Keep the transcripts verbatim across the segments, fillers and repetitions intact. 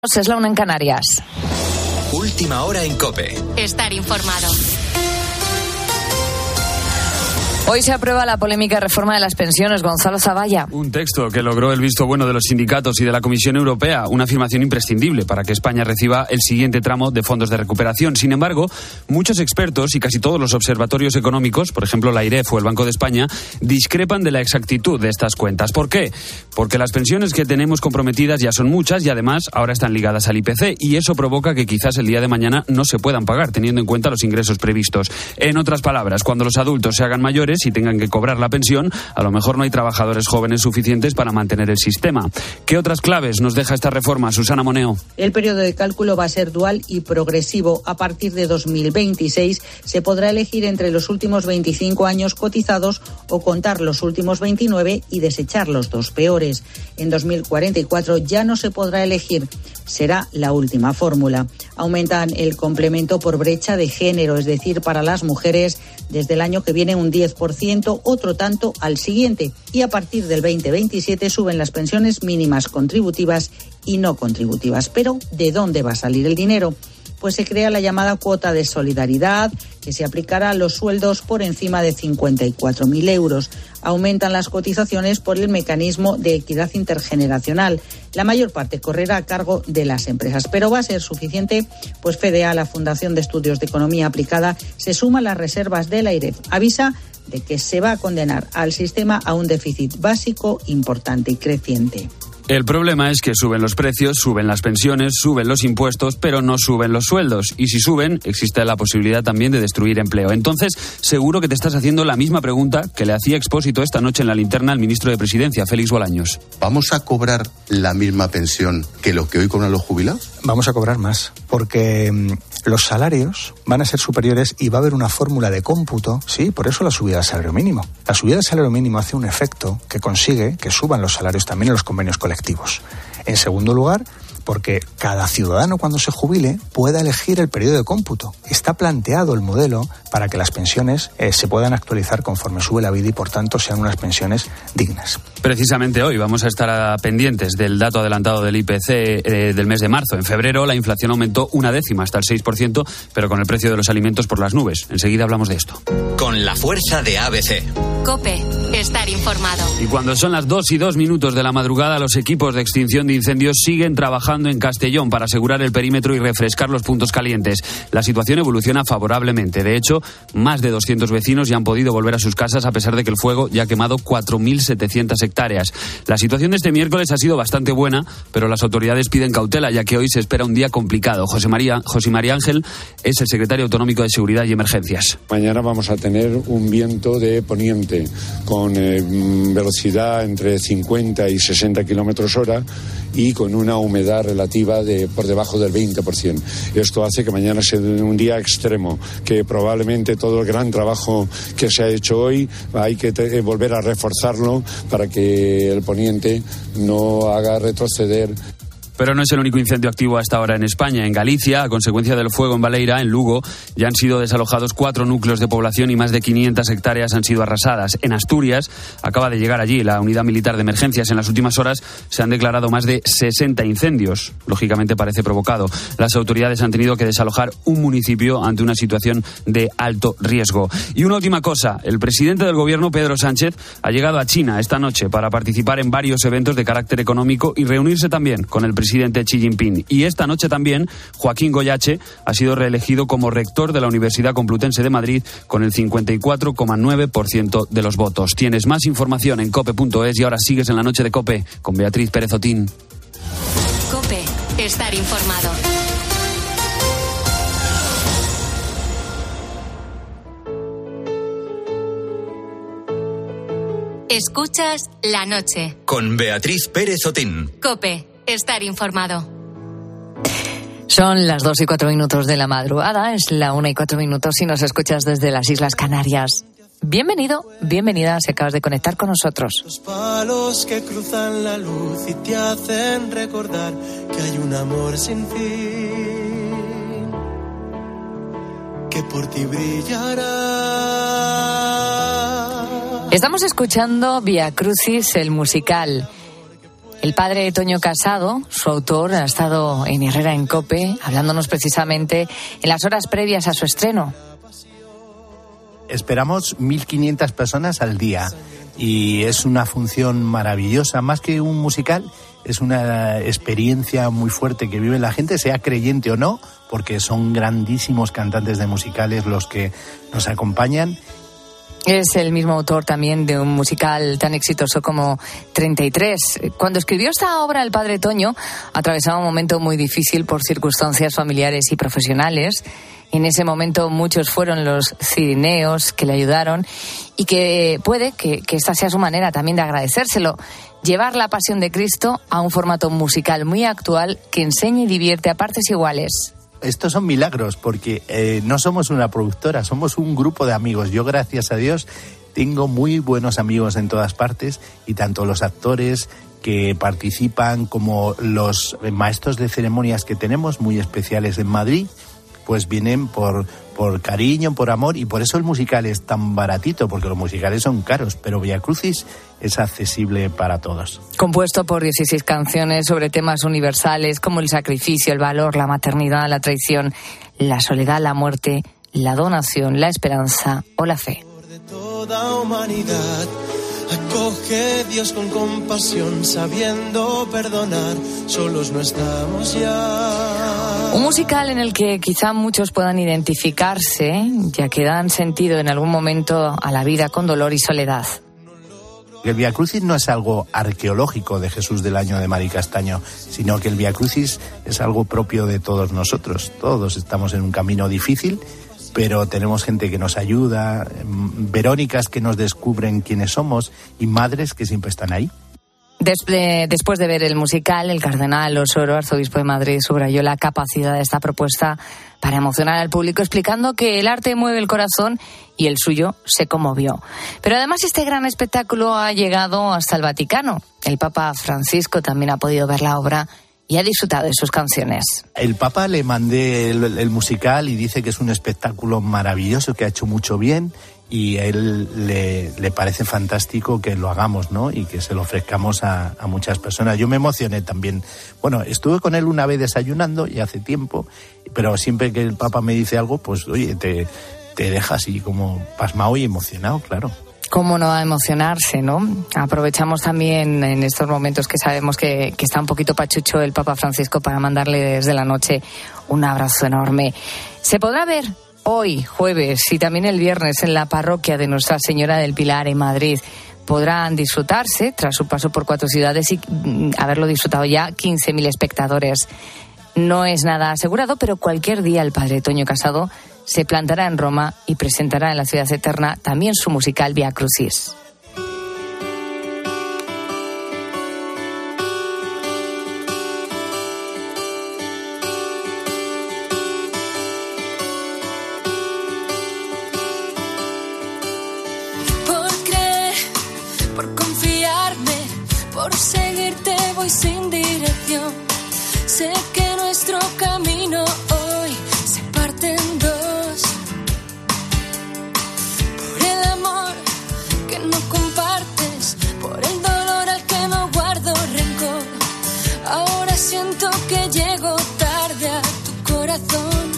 Es la una en Canarias. Última hora en COPE. Estar informado. Hoy se aprueba la polémica reforma de las pensiones. Gonzalo Zavalla. Un texto que logró el visto bueno de los sindicatos y de la Comisión Europea, una afirmación imprescindible para que España reciba el siguiente tramo de fondos de recuperación. Sin embargo, muchos expertos y casi todos los observatorios económicos, por ejemplo la AIREF o el Banco de España, discrepan de la exactitud de estas cuentas. ¿Por qué? Porque las pensiones que tenemos comprometidas ya son muchas y además ahora están ligadas al I P C y eso provoca que quizás el día de mañana no se puedan pagar teniendo en cuenta los ingresos previstos. En otras palabras, cuando los adultos se hagan mayores y tengan que cobrar la pensión, a lo mejor no hay trabajadores jóvenes suficientes para mantener el sistema. ¿Qué otras claves nos deja esta reforma, Susana Moneo? El periodo de cálculo va a ser dual y progresivo. A partir de dos mil veintiséis se podrá elegir entre los últimos veinticinco años cotizados o contar los últimos veintinueve y desechar los dos peores. En dos mil cuarenta y cuatro ya no se podrá elegir. Será la última fórmula. Aumentan el complemento por brecha de género, es decir, para las mujeres desde el año que viene un diez por ciento, otro tanto al siguiente. Y a partir del veinte veintisiete suben las pensiones mínimas contributivas y no contributivas. Pero, ¿de dónde va a salir el dinero? Pues se crea la llamada cuota de solidaridad, que se aplicará a los sueldos por encima de cincuenta y cuatro mil euros. Aumentan las cotizaciones por el mecanismo de equidad intergeneracional. La mayor parte correrá a cargo de las empresas, pero va a ser suficiente, pues F E D E A, la Fundación de Estudios de Economía Aplicada, se suma a las reservas de la AIREF. Avisa de que se va a condenar al sistema a un déficit básico importante y creciente. El problema es que suben los precios, suben las pensiones, suben los impuestos, pero no suben los sueldos. Y si suben, existe la posibilidad también de destruir empleo. Entonces, seguro que te estás haciendo la misma pregunta que le hacía Expósito esta noche en la linterna al ministro de Presidencia, Félix Bolaños. ¿Vamos a cobrar la misma pensión que lo que hoy cobran los jubilados? Vamos a cobrar más, porque mmm, los salarios van a ser superiores y va a haber una fórmula de cómputo, sí, por eso la subida del salario mínimo. La subida del salario mínimo hace un efecto que consigue que suban los salarios también en los convenios colectivos. En segundo lugar, porque cada ciudadano cuando se jubile pueda elegir el periodo de cómputo. Está planteado el modelo para que las pensiones eh, se puedan actualizar conforme sube la vida y por tanto sean unas pensiones dignas. Precisamente hoy vamos a estar pendientes del dato adelantado del I P C eh, del mes de marzo. En febrero la inflación aumentó una décima hasta el seis por ciento, pero con el precio de los alimentos por las nubes. Enseguida hablamos de esto. Con la fuerza de A B C. COPE. Estar informado. Y cuando son las dos y dos minutos de la madrugada, los equipos de extinción de incendios siguen trabajando en Castellón para asegurar el perímetro y refrescar los puntos calientes. La situación evoluciona favorablemente. De hecho, más de doscientos vecinos ya han podido volver a sus casas a pesar de que el fuego ya ha quemado cuatro mil setecientas hectáreas. La situación de este miércoles ha sido bastante buena, pero las autoridades piden cautela ya que hoy se espera un día complicado. José María, José María Ángel es el secretario autonómico de Seguridad y Emergencias. Mañana vamos a tener un viento de poniente con eh, velocidad entre cincuenta y sesenta kilómetros hora y con una humedad relativa de por debajo del veinte por ciento. Esto hace que mañana sea un día extremo, que probablemente todo el gran trabajo que se ha hecho hoy hay que te, volver a reforzarlo para que el poniente no haga retroceder. Pero no es el único incendio activo hasta ahora en España. En Galicia, a consecuencia del fuego en Baleira, en Lugo, ya han sido desalojados cuatro núcleos de población y más de quinientas hectáreas han sido arrasadas. En Asturias, acaba de llegar allí la unidad militar de emergencias. En las últimas horas se han declarado más de sesenta incendios. Lógicamente parece provocado. Las autoridades han tenido que desalojar un municipio ante una situación de alto riesgo. Y una última cosa. El presidente del gobierno, Pedro Sánchez, ha llegado a China esta noche para participar en varios eventos de carácter económico y reunirse también con el presidente presidente Xi Jinping. Y esta noche también Joaquín Goyache ha sido reelegido como rector de la Universidad Complutense de Madrid con el cincuenta y cuatro coma nueve por ciento de los votos. Tienes más información en cope punto es y ahora sigues en la noche de COPE con Beatriz Pérez Otín. COPE. Estar informado. Escuchas La Noche. Con Beatriz Pérez Otín. COPE. Estar informado. Son las dos y cuatro minutos de la madrugada, es la una y cuatro minutos si nos escuchas desde las Islas Canarias. Bienvenido, bienvenida si acabas de conectar con nosotros. Los palos que cruzan la luz y te hacen recordar que hay un amor sin fin, que por ti brillará. Estamos escuchando Vía Crucis, el musical. El padre Toño Casado, su autor, ha estado en Herrera en COPE, hablándonos precisamente en las horas previas a su estreno. Esperamos mil quinientas personas al día y es una función maravillosa, más que un musical, es una experiencia muy fuerte que vive la gente, sea creyente o no, porque son grandísimos cantantes de musicales los que nos acompañan. Es el mismo autor también de un musical tan exitoso como treinta y tres. Cuando escribió esta obra, el padre Toño atravesaba un momento muy difícil por circunstancias familiares y profesionales. En ese momento muchos fueron los cirineos que le ayudaron y que puede que, que esta sea su manera también de agradecérselo. Llevar la pasión de Cristo a un formato musical muy actual que enseña y divierte a partes iguales. Estos son milagros porque eh, no somos una productora, somos un grupo de amigos. Yo, gracias a Dios, tengo muy buenos amigos en todas partes y tanto los actores que participan como los maestros de ceremonias que tenemos, muy especiales en Madrid, pues vienen por, por cariño, por amor, y por eso el musical es tan baratito, porque los musicales son caros, pero Vía Crucis es accesible para todos. Compuesto por dieciséis canciones sobre temas universales como el sacrificio, el valor, la maternidad, la traición, la soledad, la muerte, la donación, la esperanza o la fe. De toda humanidad, acoge Dios con compasión, sabiendo perdonar, solos no estamos ya. Un musical en el que quizá muchos puedan identificarse, ya que dan sentido en algún momento a la vida con dolor y soledad. El Vía Crucis no es algo arqueológico de Jesús del Año de Mari Castaño, sino que el Vía Crucis es algo propio de todos nosotros. Todos estamos en un camino difícil, pero tenemos gente que nos ayuda, Verónicas que nos descubren quiénes somos y madres que siempre están ahí. Después de ver el musical, el cardenal Osoro, arzobispo de Madrid, subrayó la capacidad de esta propuesta para emocionar al público, explicando que el arte mueve el corazón y el suyo se conmovió. Pero además este gran espectáculo ha llegado hasta el Vaticano. El Papa Francisco también ha podido ver la obra y ha disfrutado de sus canciones. El Papa le mandé el, el musical y dice que es un espectáculo maravilloso, que ha hecho mucho bien, y a él le, le parece fantástico que lo hagamos, ¿no? Y que se lo ofrezcamos a, a muchas personas. Yo me emocioné también. Bueno, estuve con él una vez desayunando y hace tiempo, pero siempre que el Papa me dice algo, pues oye, te, te deja así como pasmado y emocionado, claro. ¿Cómo no a emocionarse, no? Aprovechamos también en estos momentos que sabemos que, que está un poquito pachucho el Papa Francisco para mandarle desde la noche un abrazo enorme. Se podrá ver hoy, jueves, y también el viernes en la parroquia de Nuestra Señora del Pilar en Madrid. Podrán disfrutarse, tras su paso por cuatro ciudades y mm, haberlo disfrutado ya quince mil espectadores. No es nada asegurado, pero cualquier día el padre Toño Casado se plantará en Roma y presentará en la Ciudad Eterna también su musical Vía Crucis. Por creer, por confiarme, por seguirte voy sin dirección. Sé que nuestro camino hoy se parte en dos. Por el amor que no compartes, por el dolor al que no guardo rencor. Ahora siento que llego tarde a tu corazón.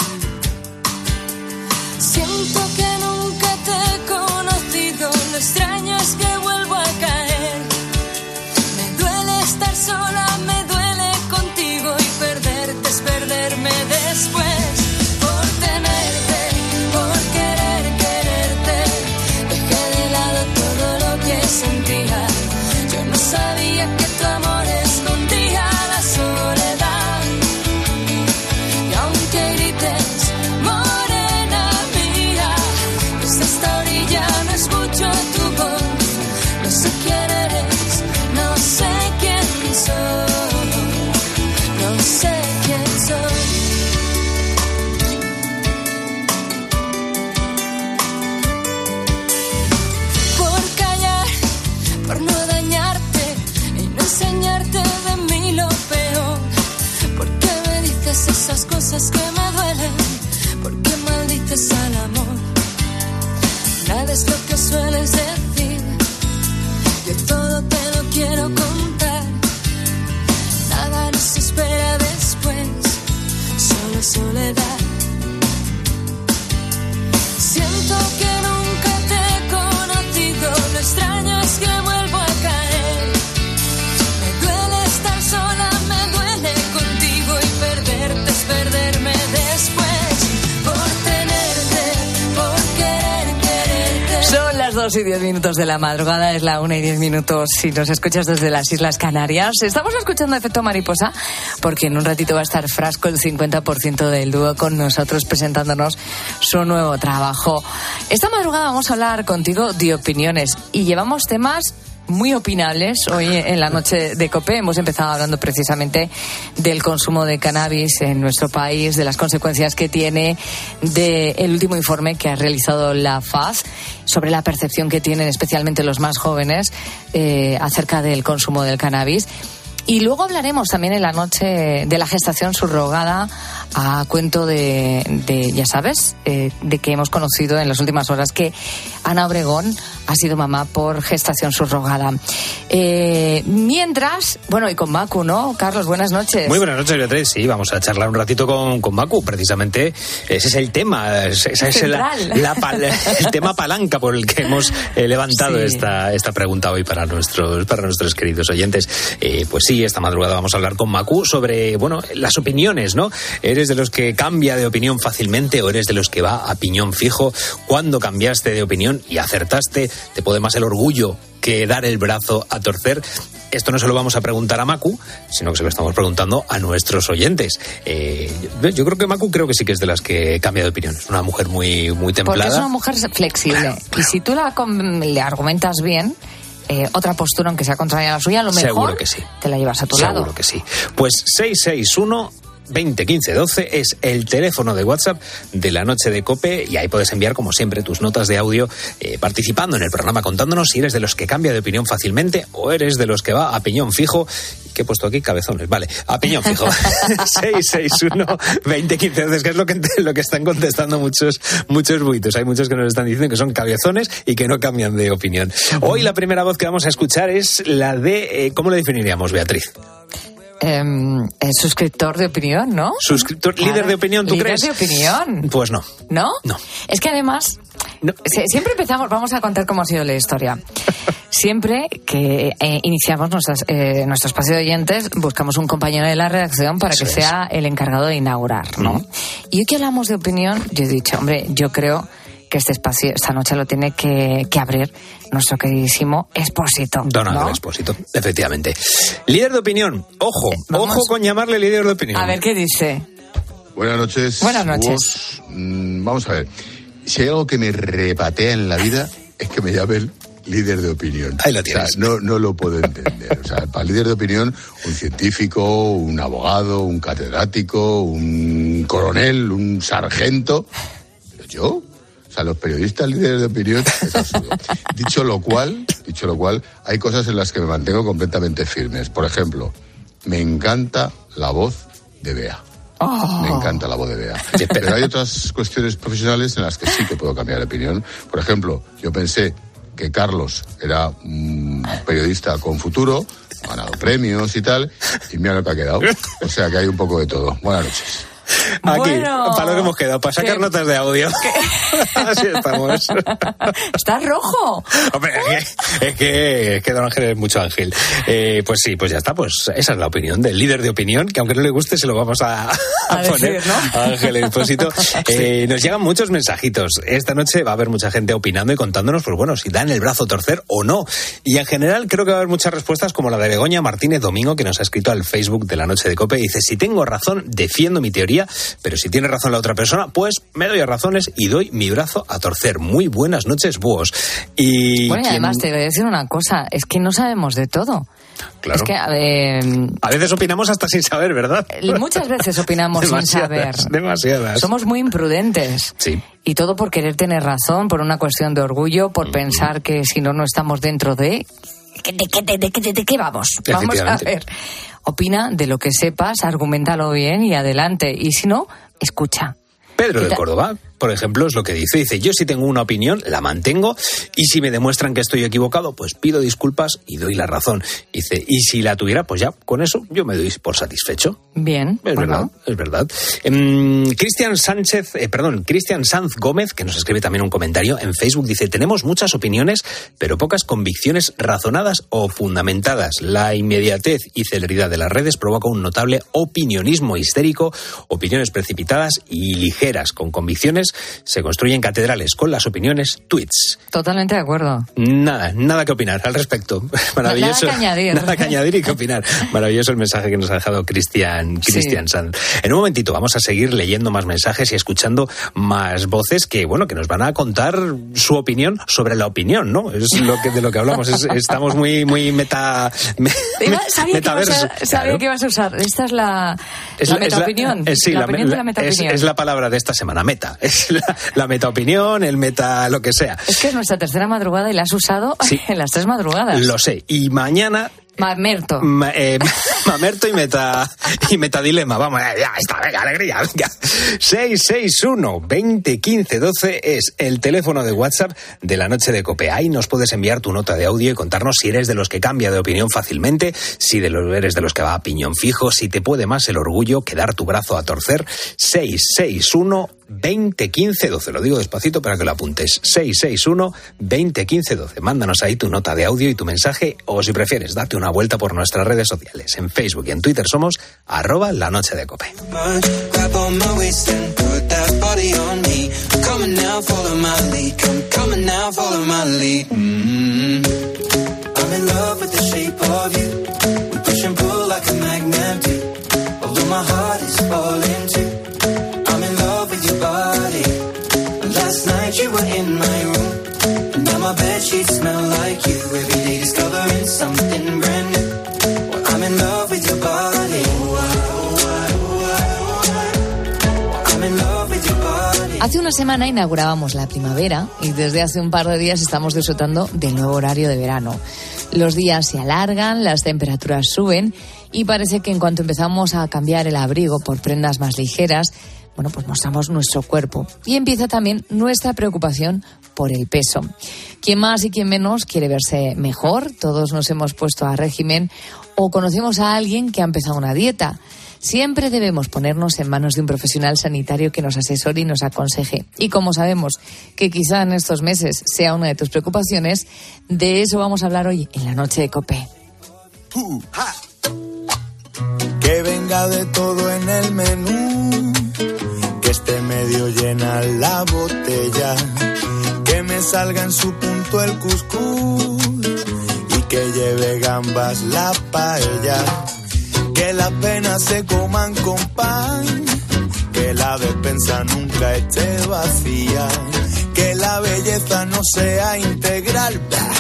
Siento que nunca te he conocido, lo extraño es que vuelvo a caer. Me duele estar sola, me duele contigo y perderte es perderme después. Por tenerte, por querer quererte, dejé de lado todo lo que sentía. Yo no sabía que tu amor escondía la soledad. Y aunque grites, morena mía, desde esta orilla no escucho tu voz. No sé quién eres, no sé quién soy, no sé quién soy. Por callar, por no dañarte y no enseñarte de mí lo peor. ¿Por qué me dices esas cosas que me duelen? ¿Por qué maldices al amor? Nada es lo que sueles decir. Yo todo te lo quiero contar. dos y diez minutos de la madrugada, es la una y diez minutos si nos escuchas desde las Islas Canarias. Estamos escuchando Efecto Mariposa porque en un ratito va a estar Frasco, el cincuenta por ciento del dúo, con nosotros presentándonos su nuevo trabajo. Esta madrugada vamos a hablar contigo de opiniones y llevamos temas muy opinables. Hoy en la noche de COPE hemos empezado hablando precisamente del consumo de cannabis en nuestro país, de las consecuencias que tiene, del último informe que ha realizado la F A S sobre la percepción que tienen especialmente los más jóvenes eh, acerca del consumo del cannabis. Y luego hablaremos también en la noche de la gestación subrogada, a cuento de, de ya sabes, eh, de que hemos conocido en las últimas horas que Ana Obregón ha sido mamá por gestación subrogada. Eh, mientras, bueno, y con Macu, ¿no? Carlos, buenas noches. Muy buenas noches, Beatriz. Sí, vamos a charlar un ratito con, con Macu. Precisamente ese es el tema, ese es el, la, la, el tema palanca por el que hemos eh, levantado sí. esta, esta pregunta hoy para nuestros, para nuestros queridos oyentes. Eh, pues sí, esta madrugada vamos a hablar con Macu sobre, bueno, las opiniones, ¿no? ¿Eres de los que cambia de opinión fácilmente o eres de los que va a piñón fijo? ¿Cuándo cambiaste de opinión y acertaste? ¿Te puede más el orgullo que dar el brazo a torcer? Esto no se lo vamos a preguntar a Macu, sino que se lo estamos preguntando a nuestros oyentes. Eh, yo, yo creo que Macu creo que sí que es de las que cambia de opinión. Es una mujer muy, muy templada. Porque es una mujer flexible. Claro, claro. Y si tú la, le argumentas bien, Eh, otra postura, aunque sea contraria a la suya, a lo mejor seguro que sí. Te la llevas a tu seguro lado. Seguro que sí. Pues seis seis uno veinte quince doce es el teléfono de WhatsApp de la noche de COPE y ahí puedes enviar, como siempre, tus notas de audio eh, participando en el programa, contándonos si eres de los que cambia de opinión fácilmente o eres de los que va a piñón fijo. ¿Qué he puesto aquí? Cabezones. Vale, a piñón fijo. seis seis uno veinte quince doce, es que es lo que, lo que están contestando muchos muchos buitos. Hay muchos que nos están diciendo que son cabezones y que no cambian de opinión. Hoy la primera voz que vamos a escuchar es la de... Eh, ¿cómo le definiríamos, Beatriz? Eh, el suscriptor de opinión, ¿no? Suscriptor, claro. Líder de opinión, ¿tú líder crees? Líder de opinión. Pues no. ¿No? No. Es que además, no. siempre empezamos, vamos a contar cómo ha sido la historia. Siempre que eh, iniciamos nuestras, eh, nuestro espacio de oyentes, buscamos un compañero de la redacción para Eso que es. sea el encargado de inaugurar, ¿no? Mm. Y hoy que hablamos de opinión, yo he dicho, hombre, yo creo que este espacio esta noche lo tiene que, que abrir nuestro queridísimo Expósito. Don Ángel, ¿no? Expósito, efectivamente. Líder de opinión, ojo, Vamos. ojo con llamarle líder de opinión. A ver qué dice. Buenas noches. Buenas noches. Vos, mmm, vamos a ver, si hay algo que me repatea en la vida es que me llamen líder de opinión. Ahí lo tienes. O sea, no, no lo puedo entender. O sea, para líder de opinión, un científico, un abogado, un catedrático, un coronel, un sargento. Pero yo... O sea, los periodistas líderes de opinión es absurdo. Dicho lo cual, dicho lo cual, hay cosas en las que me mantengo completamente firmes. Por ejemplo, me encanta la voz de Bea. Oh. Me encanta la voz de Bea. Pero hay otras cuestiones profesionales en las que sí que puedo cambiar de opinión. Por ejemplo, yo pensé que Carlos era un periodista con futuro, ha ganado premios y tal, y mira lo que ha quedado. O sea que hay un poco de todo. Buenas noches. Aquí, bueno, para lo que hemos quedado, para sacar ¿qué? notas de audio. Así estamos. ¿Estás rojo? Hombre, es que, es que, es que Don Ángel es mucho ángel. Eh, pues sí, pues ya está, pues esa es la opinión del líder de opinión, que aunque no le guste se lo vamos a, a, a poner decir, ¿no? a Ángel Expósito. Eh, nos llegan muchos mensajitos. Esta noche va a haber mucha gente opinando y contándonos, pues bueno, si dan el brazo a torcer o no. Y en general creo que va a haber muchas respuestas, como la de Begoña Martínez Domingo, que nos ha escrito al Facebook de la noche de COPE y dice: si tengo razón, defiendo mi teoría, pero si tiene razón la otra persona, pues me doy a razones y doy mi brazo a torcer. Muy buenas noches, búhos. Y bueno, y quien... además te voy a decir una cosa, es que no sabemos de todo. Claro. Es que, eh, a veces opinamos hasta sin saber, ¿verdad? Muchas veces opinamos sin saber. Demasiadas. Somos muy imprudentes. Sí. Y todo por querer tener razón, por una cuestión de orgullo, por mm. pensar que si no, no estamos dentro de... ¿De qué, de, de, de, de qué vamos? Vamos a ver. Opina de lo que sepas, argumentalo bien y adelante. Y si no, escucha. Pedro de Córdoba, por ejemplo, es lo que dice. Dice, yo si tengo una opinión, la mantengo, y si me demuestran que estoy equivocado, pues pido disculpas y doy la razón. Dice, y si la tuviera, pues ya, con eso yo me doy por satisfecho. Bien. Es bueno. verdad, es verdad. Um, Cristian Sánchez, eh, perdón, Cristian Sanz Gómez, que nos escribe también un comentario en Facebook, dice, tenemos muchas opiniones, pero pocas convicciones razonadas o fundamentadas. La inmediatez y celeridad de las redes provoca un notable opinionismo histérico, opiniones precipitadas y ligeras, con convicciones se construyen catedrales, con las opiniones, tweets. Totalmente de acuerdo. Nada, nada que opinar al respecto. Maravilloso. Nada que añadir. Nada que añadir y que opinar. Maravilloso el mensaje que nos ha dejado Cristian Cristian Sí. Sanz. En un momentito vamos a seguir leyendo más mensajes y escuchando más voces que, bueno, que nos van a contar su opinión sobre la opinión, ¿no? Es lo que de lo que hablamos. Es, estamos muy muy meta me, Iba- sabía que metaverso. ibas a- sabía Claro. que ibas a usar. Esta es la, Es la la- es la- metaopinión. eh, sí, la la- opinión de la la- es, metaopinión. es la palabra de esta semana, meta. Es la, la metaopinión, el meta lo que sea. Es que es nuestra tercera madrugada y la has usado Sí. en las tres madrugadas. Lo sé. Y mañana Mamerto. Ma- eh, Mamerto y meta y metadilema. Vamos, ya, ya está, venga, alegría, venga. seis seis uno, veinte, quince, doce es el teléfono de WhatsApp de la noche de COPE. Ahí nos puedes enviar tu nota de audio y contarnos si eres de los que cambia de opinión fácilmente, si de los, eres de los que va a piñón fijo, si te puede más el orgullo que dar tu brazo a torcer. seis seis uno, veinte, quince, doce. Lo digo despacito para que lo apuntes. seis seis uno, veinte, quince, doce. Mándanos ahí tu nota de audio y tu mensaje, o si prefieres, date una vuelta por nuestras redes sociales. En Facebook y en Twitter somos arroba la noche de COPE. Grab on my waist and put that body on me. Come on now, follow my lead. Come, come on now, follow my lead. Mm-hmm. I'm in love with the shape of you. We push and pull like a magnet do. Although my heart is falling too. I'm in love with your body. Last night you were in my room. And now my bedsheets smell like you. Every day discovering something brand new. Well, I'm in love with your body. I'm in love with your body. Hace una semana inaugurábamos la primavera y desde hace un par de días estamos disfrutando del nuevo horario de verano. Los días se alargan, las temperaturas suben y parece que en cuanto empezamos a cambiar el abrigo por prendas más ligeras, bueno, pues mostramos nuestro cuerpo. Y empieza también nuestra preocupación por el peso. Quien más y quien menos quiere verse mejor, todos nos hemos puesto a régimen o conocemos a alguien que ha empezado una dieta. Siempre debemos ponernos en manos de un profesional sanitario que nos asesore y nos aconseje. Y como sabemos que quizá en estos meses sea una de tus preocupaciones, de eso vamos a hablar hoy en la noche de COPE. Que venga de todo en el menú, que esté medio llena la botella, que me salga en su punto el cuscús y que lleve gambas la paella. Que las penas se coman con pan, que la despensa nunca esté vacía, que la belleza no sea integral,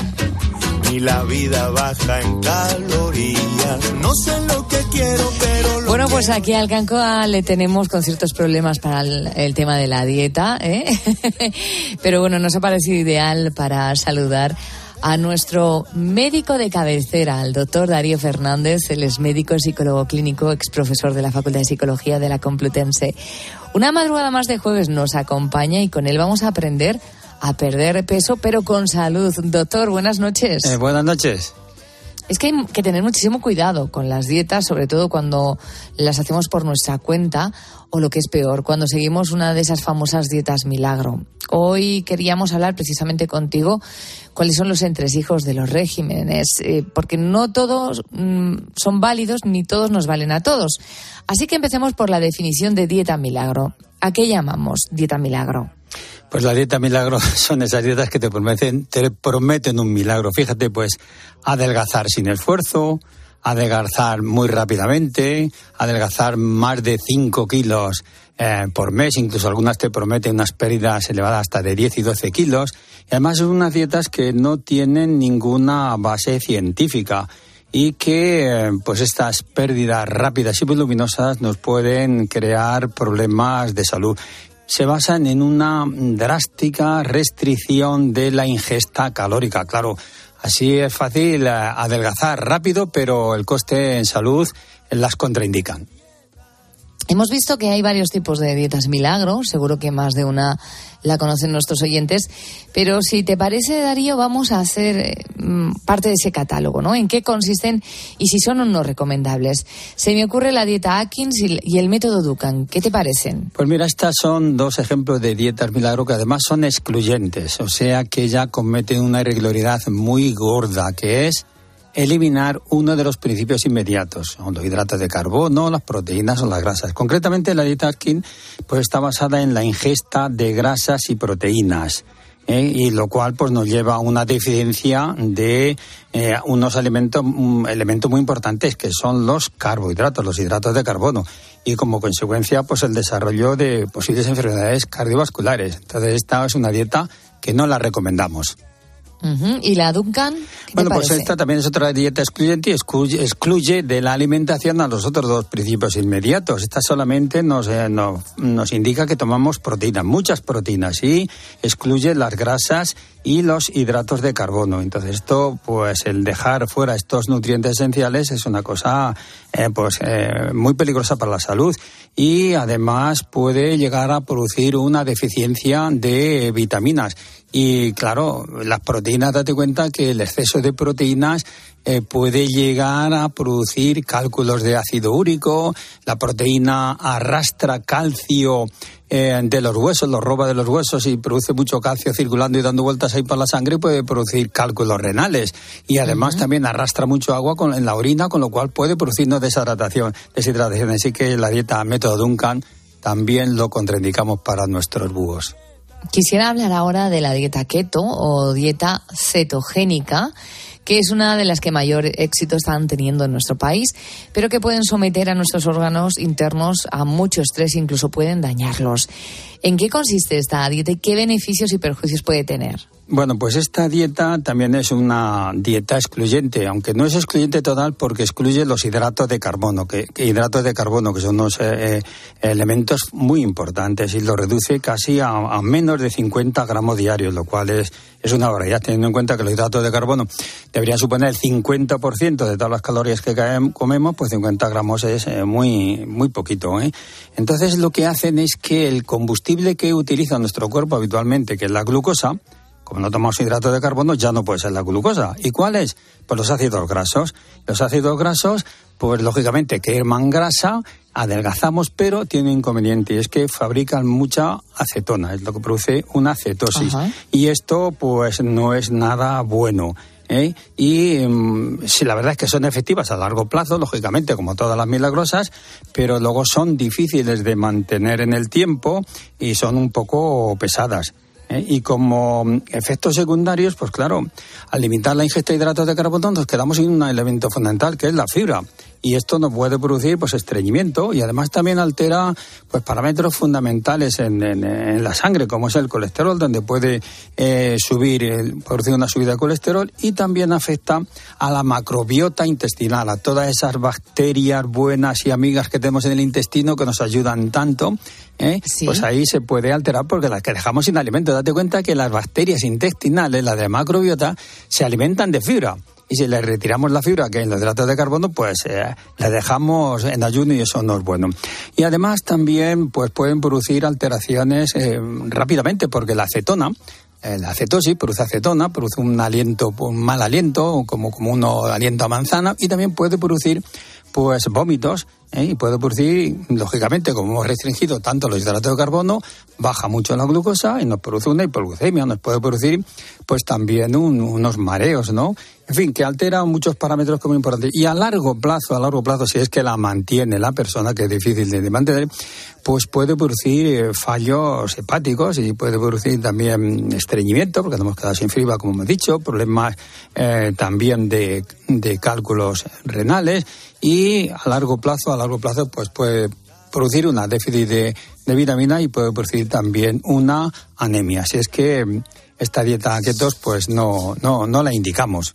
ni la vida baja en calorías. No sé lo que quiero, pero lo Bueno, pues quiero. aquí al Cancoa le tenemos con ciertos problemas para el, el tema de la dieta, ¿eh? Pero bueno, nos ha parecido ideal para saludar a nuestro médico de cabecera, al doctor Darío Fernández. Él es médico, psicólogo clínico, ex profesor de la Facultad de Psicología de la Complutense. Una madrugada más de jueves nos acompaña y con él vamos a aprender a perder peso, pero con salud. Doctor, buenas noches. Eh, buenas noches. Es que hay que tener muchísimo cuidado con las dietas, sobre todo cuando las hacemos por nuestra cuenta o lo que es peor, cuando seguimos una de esas famosas dietas milagro. Hoy queríamos hablar precisamente contigo cuáles son los entresijos de los regímenes, eh, porque no todos mm, son válidos ni todos nos valen a todos. Así que empecemos por la definición de dieta milagro. ¿A qué llamamos dieta milagro? Pues la dieta milagro son esas dietas que te prometen, te prometen un milagro. Fíjate, pues, adelgazar sin esfuerzo, adelgazar muy rápidamente, adelgazar más de cinco kilos eh, por mes, incluso algunas te prometen unas pérdidas elevadas hasta de diez y doce kilos. Y además son unas dietas que no tienen ninguna base científica y que, eh, pues, estas pérdidas rápidas y voluminosas nos pueden crear problemas de salud. Se basan en una drástica restricción de la ingesta calórica. Claro, así es fácil adelgazar rápido, pero el coste en salud las contraindican. Hemos visto que hay varios tipos de dietas milagro, seguro que más de una la conocen nuestros oyentes, pero si te parece, Darío, vamos a hacer eh, parte de ese catálogo, ¿no? ¿En qué consisten y si son o no recomendables? Se me ocurre la dieta Atkins y, y el método Dukan. ¿Qué te parecen? Pues mira, estas son dos ejemplos de dietas milagro que además son excluyentes, o sea que ya cometen una irregularidad muy gorda, que es eliminar uno de los principios inmediatos, son los hidratos de carbono, las proteínas o las grasas. Concretamente, la dieta Atkins pues, está basada en la ingesta de grasas y proteínas. ¿eh? Y lo cual pues nos lleva a una deficiencia de eh, unos alimentos, um, elementos muy importantes que son los carbohidratos, los hidratos de carbono, y como consecuencia pues el desarrollo de posibles enfermedades cardiovasculares. Entonces esta es una dieta que no la recomendamos. Uh-huh. ¿Y la Duncan? ¿Qué Bueno, te pues parece? esta también es otra dieta excluyente y excluye, excluye de la alimentación a los otros dos principios inmediatos. Esta solamente nos, eh, no, nos indica que tomamos proteínas, muchas proteínas, y excluye las grasas y los hidratos de carbono. Entonces esto, pues el dejar fuera estos nutrientes esenciales es una cosa eh, pues eh, muy peligrosa para la salud, y además puede llegar a producir una deficiencia de vitaminas. Y claro, las proteínas, date cuenta que el exceso de proteínas eh, puede llegar a producir cálculos de ácido úrico. La proteína arrastra calcio eh, de los huesos, los roba de los huesos y produce mucho calcio circulando y dando vueltas ahí por la sangre, y puede producir cálculos renales. Y además uh-huh. también arrastra mucho agua con, en la orina, con lo cual puede producirnos deshidratación, deshidratación. Así que la dieta método Duncan también lo contraindicamos para nuestros búhos. Quisiera hablar ahora de la dieta keto o dieta cetogénica, que es una de las que mayor éxito están teniendo en nuestro país, pero que pueden someter a nuestros órganos internos a mucho estrés e incluso pueden dañarlos. ¿En qué consiste esta dieta y qué beneficios y perjuicios puede tener? Bueno, pues esta dieta también es una dieta excluyente, aunque no es excluyente total porque excluye los hidratos de carbono, que, que hidratos de carbono que son unos eh, elementos muy importantes, y lo reduce casi a, a menos de cincuenta gramos diarios, lo cual es, es una barbaridad, teniendo en cuenta que los hidratos de carbono deberían suponer el cincuenta por ciento de todas las calorías que comemos, pues cincuenta gramos es eh, muy, muy poquito, ¿eh? Entonces lo que hacen es que el combustible que utiliza nuestro cuerpo habitualmente, que es la glucosa, como no tomamos hidratos de carbono, ya no puede ser la glucosa. ¿Y cuál es? Pues los ácidos grasos. Los ácidos grasos, pues lógicamente queman grasa, adelgazamos, pero tiene un inconveniente, y es que fabrican mucha acetona, es lo que produce una cetosis. Ajá. Y esto pues no es nada bueno. ¿Eh? Y um, sí, la verdad es que son efectivas a largo plazo, lógicamente, como todas las milagrosas, pero luego son difíciles de mantener en el tiempo y son un poco pesadas. ¿Eh? Y como efectos secundarios, pues claro, al limitar la ingesta de hidratos de carbono nos quedamos sin un elemento fundamental, que es la fibra. Y esto nos puede producir pues estreñimiento, y además también altera pues parámetros fundamentales en, en, en la sangre, como es el colesterol, donde puede eh, subir, el, producir una subida de colesterol, y también afecta a la macrobiota intestinal, a todas esas bacterias buenas y amigas que tenemos en el intestino que nos ayudan tanto. ¿Eh? Sí. Pues ahí se puede alterar porque las que dejamos sin alimento. Date cuenta que las bacterias intestinales, las de macrobiota, se alimentan de fibra. Y si le retiramos la fibra, que es los hidratos de carbono, pues eh, la dejamos en ayuno, y eso no es bueno. Y además también pues pueden producir alteraciones eh, rápidamente, porque la acetona, eh, la cetosis produce acetona, produce un aliento, un mal aliento, como, como un aliento a manzana, y también puede producir pues vómitos, ¿eh? Y puede producir, lógicamente, como hemos restringido tanto los hidratos de carbono, baja mucho la glucosa y nos produce una hipoglucemia, nos puede producir pues también un, unos mareos, ¿no? En fin, que altera muchos parámetros como importantes. Y a largo plazo, a largo plazo, si es que la mantiene la persona, que es difícil de mantener, pues puede producir eh, fallos hepáticos, y puede producir también estreñimiento, porque nos hemos quedado sin fibra, como hemos dicho, problemas eh, también de, de cálculos renales, y a largo plazo, a largo plazo, pues puede producir una déficit de, de vitamina, y puede producir también una anemia. Así es que esta dieta keto, pues no, no, no la indicamos.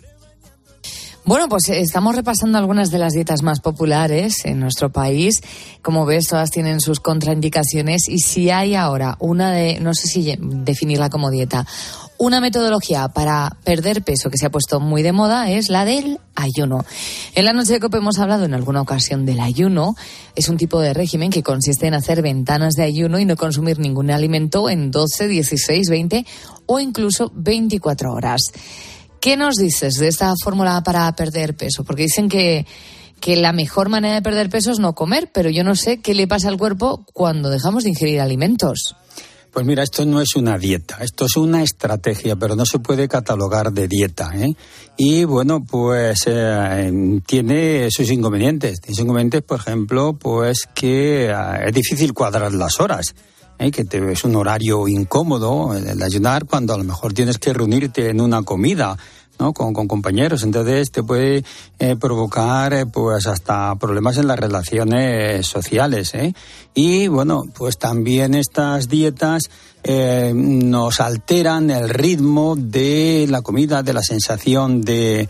Bueno, pues estamos repasando algunas de las dietas más populares en nuestro país. Como ves, todas tienen sus contraindicaciones, y si hay ahora una de, no sé si definirla como dieta, una metodología para perder peso que se ha puesto muy de moda, es la del ayuno. En la noche de COPE hemos hablado en alguna ocasión del ayuno. Es un tipo de régimen que consiste en hacer ventanas de ayuno y no consumir ningún alimento en doce, dieciséis, veinte o incluso veinticuatro horas. ¿Qué nos dices de esta fórmula para perder peso? Porque dicen que, que la mejor manera de perder peso es no comer, pero yo no sé qué le pasa al cuerpo cuando dejamos de ingerir alimentos. Pues mira, esto no es una dieta, esto es una estrategia, pero no se puede catalogar de dieta, ¿eh? Y bueno, pues eh, tiene sus inconvenientes. Tiene sus inconvenientes, por ejemplo, pues que eh, es difícil cuadrar las horas. ¿Eh? Que te, es un horario incómodo el ayunar cuando a lo mejor tienes que reunirte en una comida, ¿no? Con, con compañeros, entonces te puede eh, provocar eh, pues hasta problemas en las relaciones sociales, ¿eh? Y bueno, pues también estas dietas eh, nos alteran el ritmo de la comida, de la sensación de,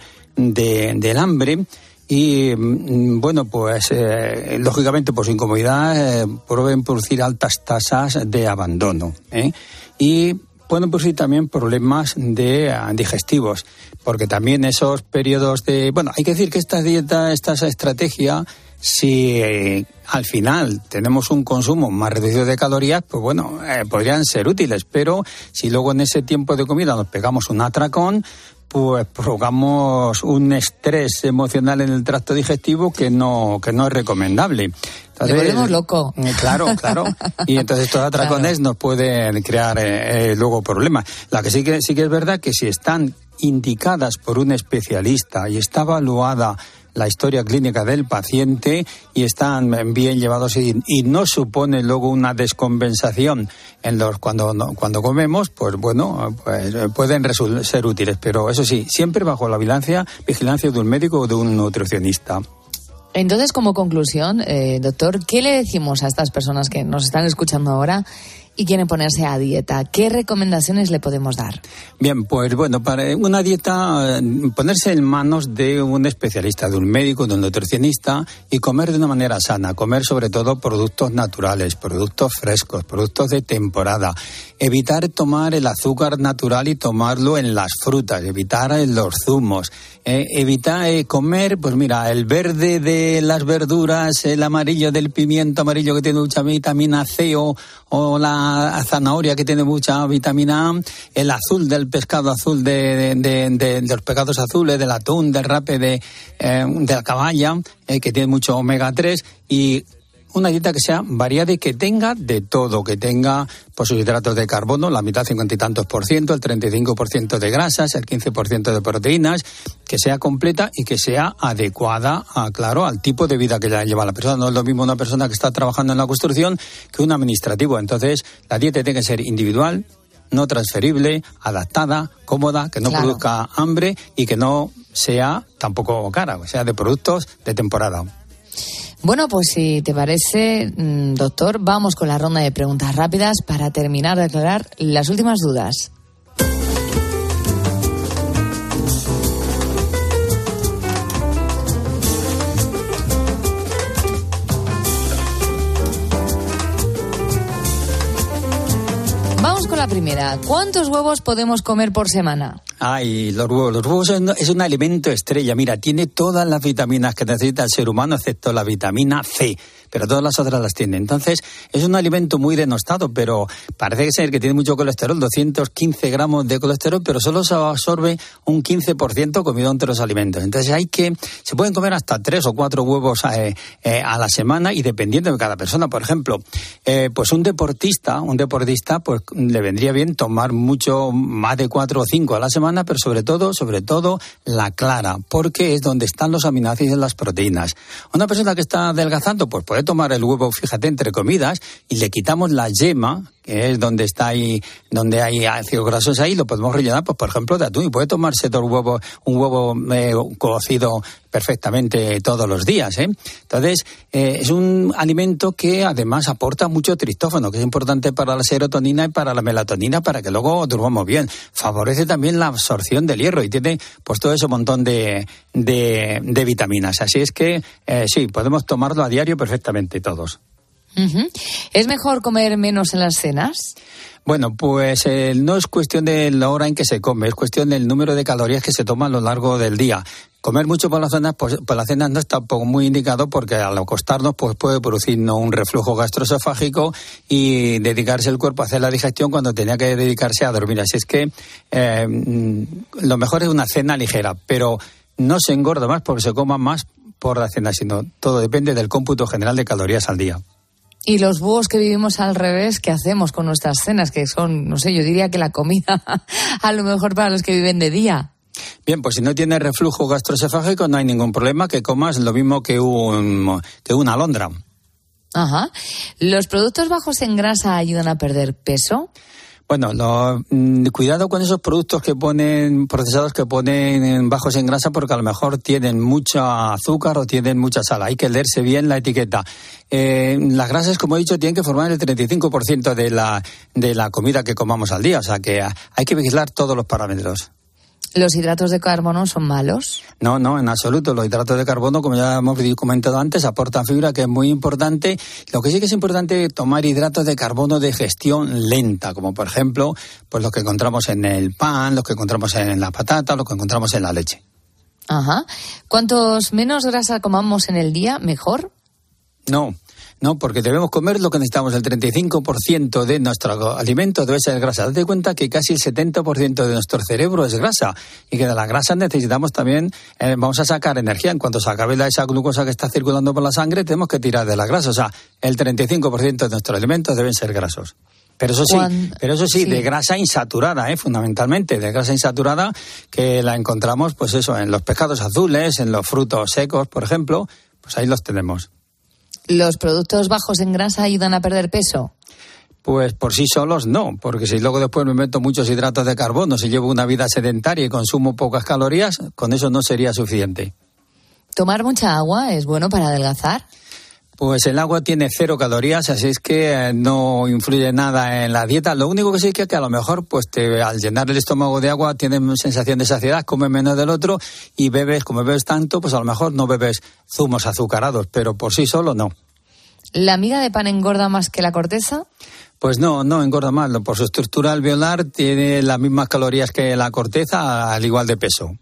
de del hambre. Y bueno, pues eh, lógicamente por su incomodidad eh, pueden producir altas tasas de abandono, ¿eh? Y pueden producir también problemas de uh, digestivos, porque también esos periodos de... Bueno, hay que decir que esta dieta, esta estrategia, si eh, al final tenemos un consumo más reducido de calorías, pues bueno, eh, podrían ser útiles, pero si luego en ese tiempo de comida nos pegamos un atracón, pues provocamos un estrés emocional en el tracto digestivo que no que no es recomendable. Entonces, le volvemos loco. Eh, claro, claro. Y entonces estos atracones claro. nos pueden crear eh, eh, luego problemas. La que sí que sí que es verdad que si están indicadas por un especialista y está evaluada la historia clínica del paciente y están bien llevados y, y no supone luego una descompensación en los cuando cuando comemos, pues bueno, pues pueden resul- ser útiles, pero eso sí, siempre bajo la vigilancia, vigilancia de un médico o de un nutricionista. Entonces, como conclusión, eh, doctor, ¿qué le decimos a estas personas que nos están escuchando ahora y quieren ponerse a dieta? ¿Qué recomendaciones le podemos dar? Bien, pues bueno, para una dieta, ponerse en manos de un especialista, de un médico, de un nutricionista y comer de una manera sana, comer sobre todo productos naturales, productos frescos, productos de temporada, evitar tomar el azúcar natural y tomarlo en las frutas, evitar los zumos, eh, evitar eh, comer, pues mira, el verde de las verduras, el amarillo del pimiento amarillo que tiene mucha vitamina C o, o la zanahoria que tiene mucha vitamina A, el azul del pescado azul de, de, de, de, de los pescados azules, del atún, del rape de, eh, de la caballa, eh, que tiene mucho omega tres, y una dieta que sea variada y que tenga de todo, que tenga pues, sus hidratos de carbono, la mitad, cincuenta y tantos por ciento, el treinta y cinco por ciento de grasas, el quince por ciento de proteínas, que sea completa y que sea adecuada, a, claro, al tipo de vida que lleva la persona. No es lo mismo una persona que está trabajando en la construcción que un administrativo. Entonces, la dieta tiene que ser individual, no transferible, adaptada, cómoda, que no claro. produzca hambre y que no sea tampoco cara, o sea, de productos de temporada. Bueno, pues si te parece, doctor, vamos con la ronda de preguntas rápidas para terminar de aclarar las últimas dudas. Vamos con la primera. ¿Cuántos huevos podemos comer por semana? Ay, los huevos. Los huevos es un, es un alimento estrella. Mira, tiene todas las vitaminas que necesita el ser humano, excepto la vitamina C. Pero todas las otras las tiene. Entonces, es un alimento muy denostado, pero parece ser que tiene mucho colesterol, doscientos quince gramos de colesterol, pero solo se absorbe un quince por ciento comido entre los alimentos. Entonces, hay que, se pueden comer hasta tres o cuatro huevos eh, eh, a la semana y dependiendo de cada persona. Por ejemplo, eh, pues un deportista, un deportista, pues le vendría bien tomar mucho, más de cuatro o cinco a la semana, pero sobre todo, sobre todo, la clara, porque es donde están los aminoácidos y las proteínas. Una persona que está adelgazando, pues puede tomar el huevo, fíjate, entre comidas, y le quitamos la yema, que es donde está ahí, donde hay ácidos grasos ahí, lo podemos rellenar, pues por ejemplo, de atún, y puede tomarse dos huevos, un huevo eh, cocido perfectamente todos los días, ¿eh? Entonces, eh, es un alimento que además aporta mucho triptófano, que es importante para la serotonina y para la melatonina, para que luego durmamos bien. Favorece también la absorción del hierro y tiene pues todo ese montón de, de, de vitaminas. Así es que, eh, sí, podemos tomarlo a diario perfectamente todos. Uh-huh. ¿Es mejor comer menos en las cenas? Bueno, pues eh, no es cuestión de la hora en que se come, es cuestión del número de calorías que se toma a lo largo del día. Comer mucho por las cenas, pues, por las cenas no está tampoco muy indicado porque al acostarnos pues puede producirnos un reflujo gastroesofágico y dedicarse el cuerpo a hacer la digestión cuando tenía que dedicarse a dormir. Así es que eh, lo mejor es una cena ligera, pero no se engorda más porque se coma más por la cena, sino todo depende del cómputo general de calorías al día. Y los búhos que vivimos al revés, ¿qué hacemos con nuestras cenas? Que son, no sé, yo diría que la comida, a lo mejor para los que viven de día. Bien, pues si no tienes reflujo gastroesofágico no hay ningún problema, que comas lo mismo que, un, que una alondra. Ajá. ¿Los productos bajos en grasa ayudan a perder peso? Bueno, lo, mm, cuidado con esos productos que ponen, procesados que ponen bajos en grasa, porque a lo mejor tienen mucho azúcar o tienen mucha sal. Hay que leerse bien la etiqueta. Eh, las grasas, como he dicho, tienen que formar el treinta y cinco por ciento de la, de la comida que comamos al día. O sea que hay que vigilar todos los parámetros. ¿Los hidratos de carbono son malos? No, no, en absoluto. Los hidratos de carbono, como ya hemos comentado antes, aportan fibra, que es muy importante. Lo que sí que es importante es tomar hidratos de carbono de gestión lenta, como por ejemplo, pues los que encontramos en el pan, los que encontramos en la patata, los que encontramos en la leche. Ajá. ¿Cuantos menos grasa comamos en el día, mejor? No. No, porque debemos comer lo que necesitamos. El treinta y cinco por ciento de nuestro alimento debe ser grasa. Date cuenta que casi el setenta por ciento de nuestro cerebro es grasa y que de la grasa necesitamos también, eh, vamos a sacar energía. En cuanto se acabe la, esa glucosa que está circulando por la sangre, tenemos que tirar de la grasa. O sea, el treinta y cinco por ciento de nuestros alimentos deben ser grasos. Pero eso sí, Juan, pero eso sí, sí, de grasa insaturada, eh, fundamentalmente, de grasa insaturada, que la encontramos, pues eso, en los pescados azules, en los frutos secos, por ejemplo, pues ahí los tenemos. ¿Los productos bajos en grasa ayudan a perder peso? Pues por sí solos no, porque si luego después me meto muchos hidratos de carbono, si llevo una vida sedentaria y consumo pocas calorías, con eso no sería suficiente. ¿Tomar mucha agua es bueno para adelgazar? Pues el agua tiene cero calorías, así es que no influye nada en la dieta. Lo único que sí que, que a lo mejor, pues te, al llenar el estómago de agua, tienes sensación de saciedad, comes menos del otro y bebes, como bebes tanto, pues a lo mejor no bebes zumos azucarados, pero por sí solo no. ¿La miga de pan engorda más que la corteza? Pues no, no engorda más. Por su estructura alveolar tiene las mismas calorías que la corteza, al igual de peso.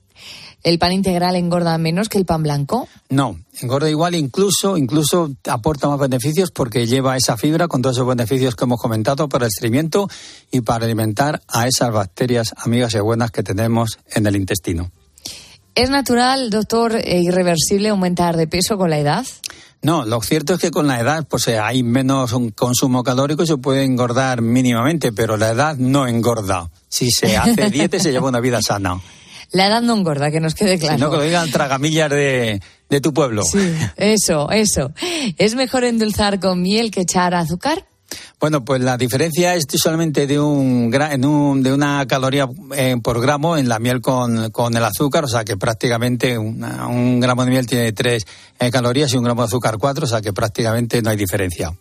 ¿El pan integral engorda menos que el pan blanco? No, engorda igual, incluso incluso aporta más beneficios porque lleva esa fibra con todos esos beneficios que hemos comentado para el estreñimiento y para alimentar a esas bacterias amigas y buenas que tenemos en el intestino. ¿Es natural, doctor, e irreversible aumentar de peso con la edad? No, lo cierto es que con la edad pues hay menos un consumo calórico y se puede engordar mínimamente, pero la edad no engorda. Si se hace dieta se lleva una vida sana. La edad no engorda, que nos quede claro. Si no, que lo digan tragamillas de, de tu pueblo. Sí, eso, eso. ¿Es mejor endulzar con miel que echar azúcar? Bueno, pues la diferencia es solamente de un, en un de una caloría eh, por gramo en la miel con, con el azúcar, o sea que prácticamente una, un gramo de miel tiene tres eh, calorías y un gramo de azúcar cuatro, o sea que prácticamente no hay diferencia.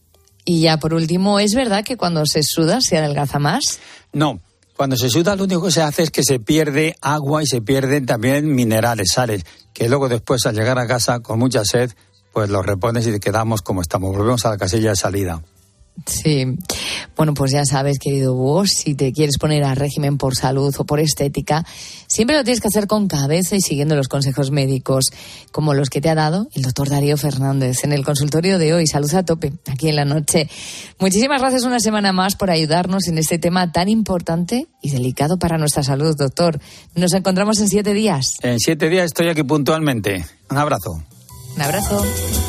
Y ya por último, ¿es verdad que cuando se suda se adelgaza más? No. Cuando se suda lo único que se hace es que se pierde agua y se pierden también minerales, sales, que luego después al llegar a casa con mucha sed, pues los repones y quedamos como estamos, volvemos a la casilla de salida. Sí, bueno, pues ya sabes, querido Búho, si te quieres poner a régimen por salud o por estética, siempre lo tienes que hacer con cabeza y siguiendo los consejos médicos, como los que te ha dado el doctor Darío Fernández en el consultorio de hoy. Salud a tope, aquí en La Noche. Muchísimas gracias una semana más por ayudarnos en este tema tan importante y delicado para nuestra salud, doctor. Nos encontramos en siete días. En siete días estoy aquí puntualmente. Un abrazo. Un abrazo.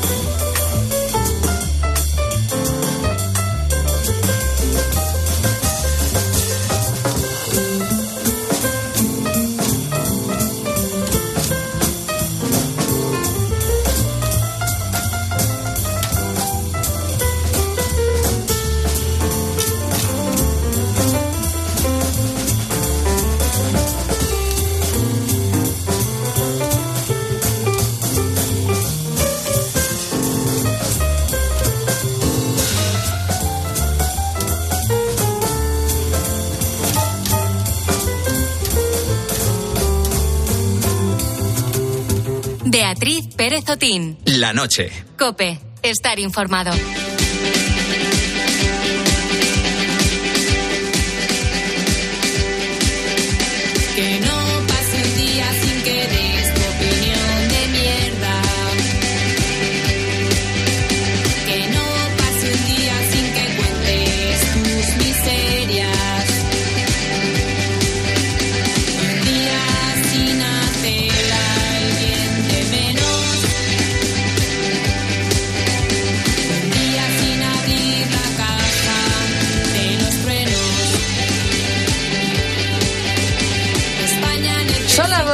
Beatriz Pérez Otín. La Noche. COPE. Estar informado. Que no pase un día sin que des tu opinión de mierda. Que no pase un día sin que cuentes tus miserias. Un día sin hacer a alguien de menos. Un día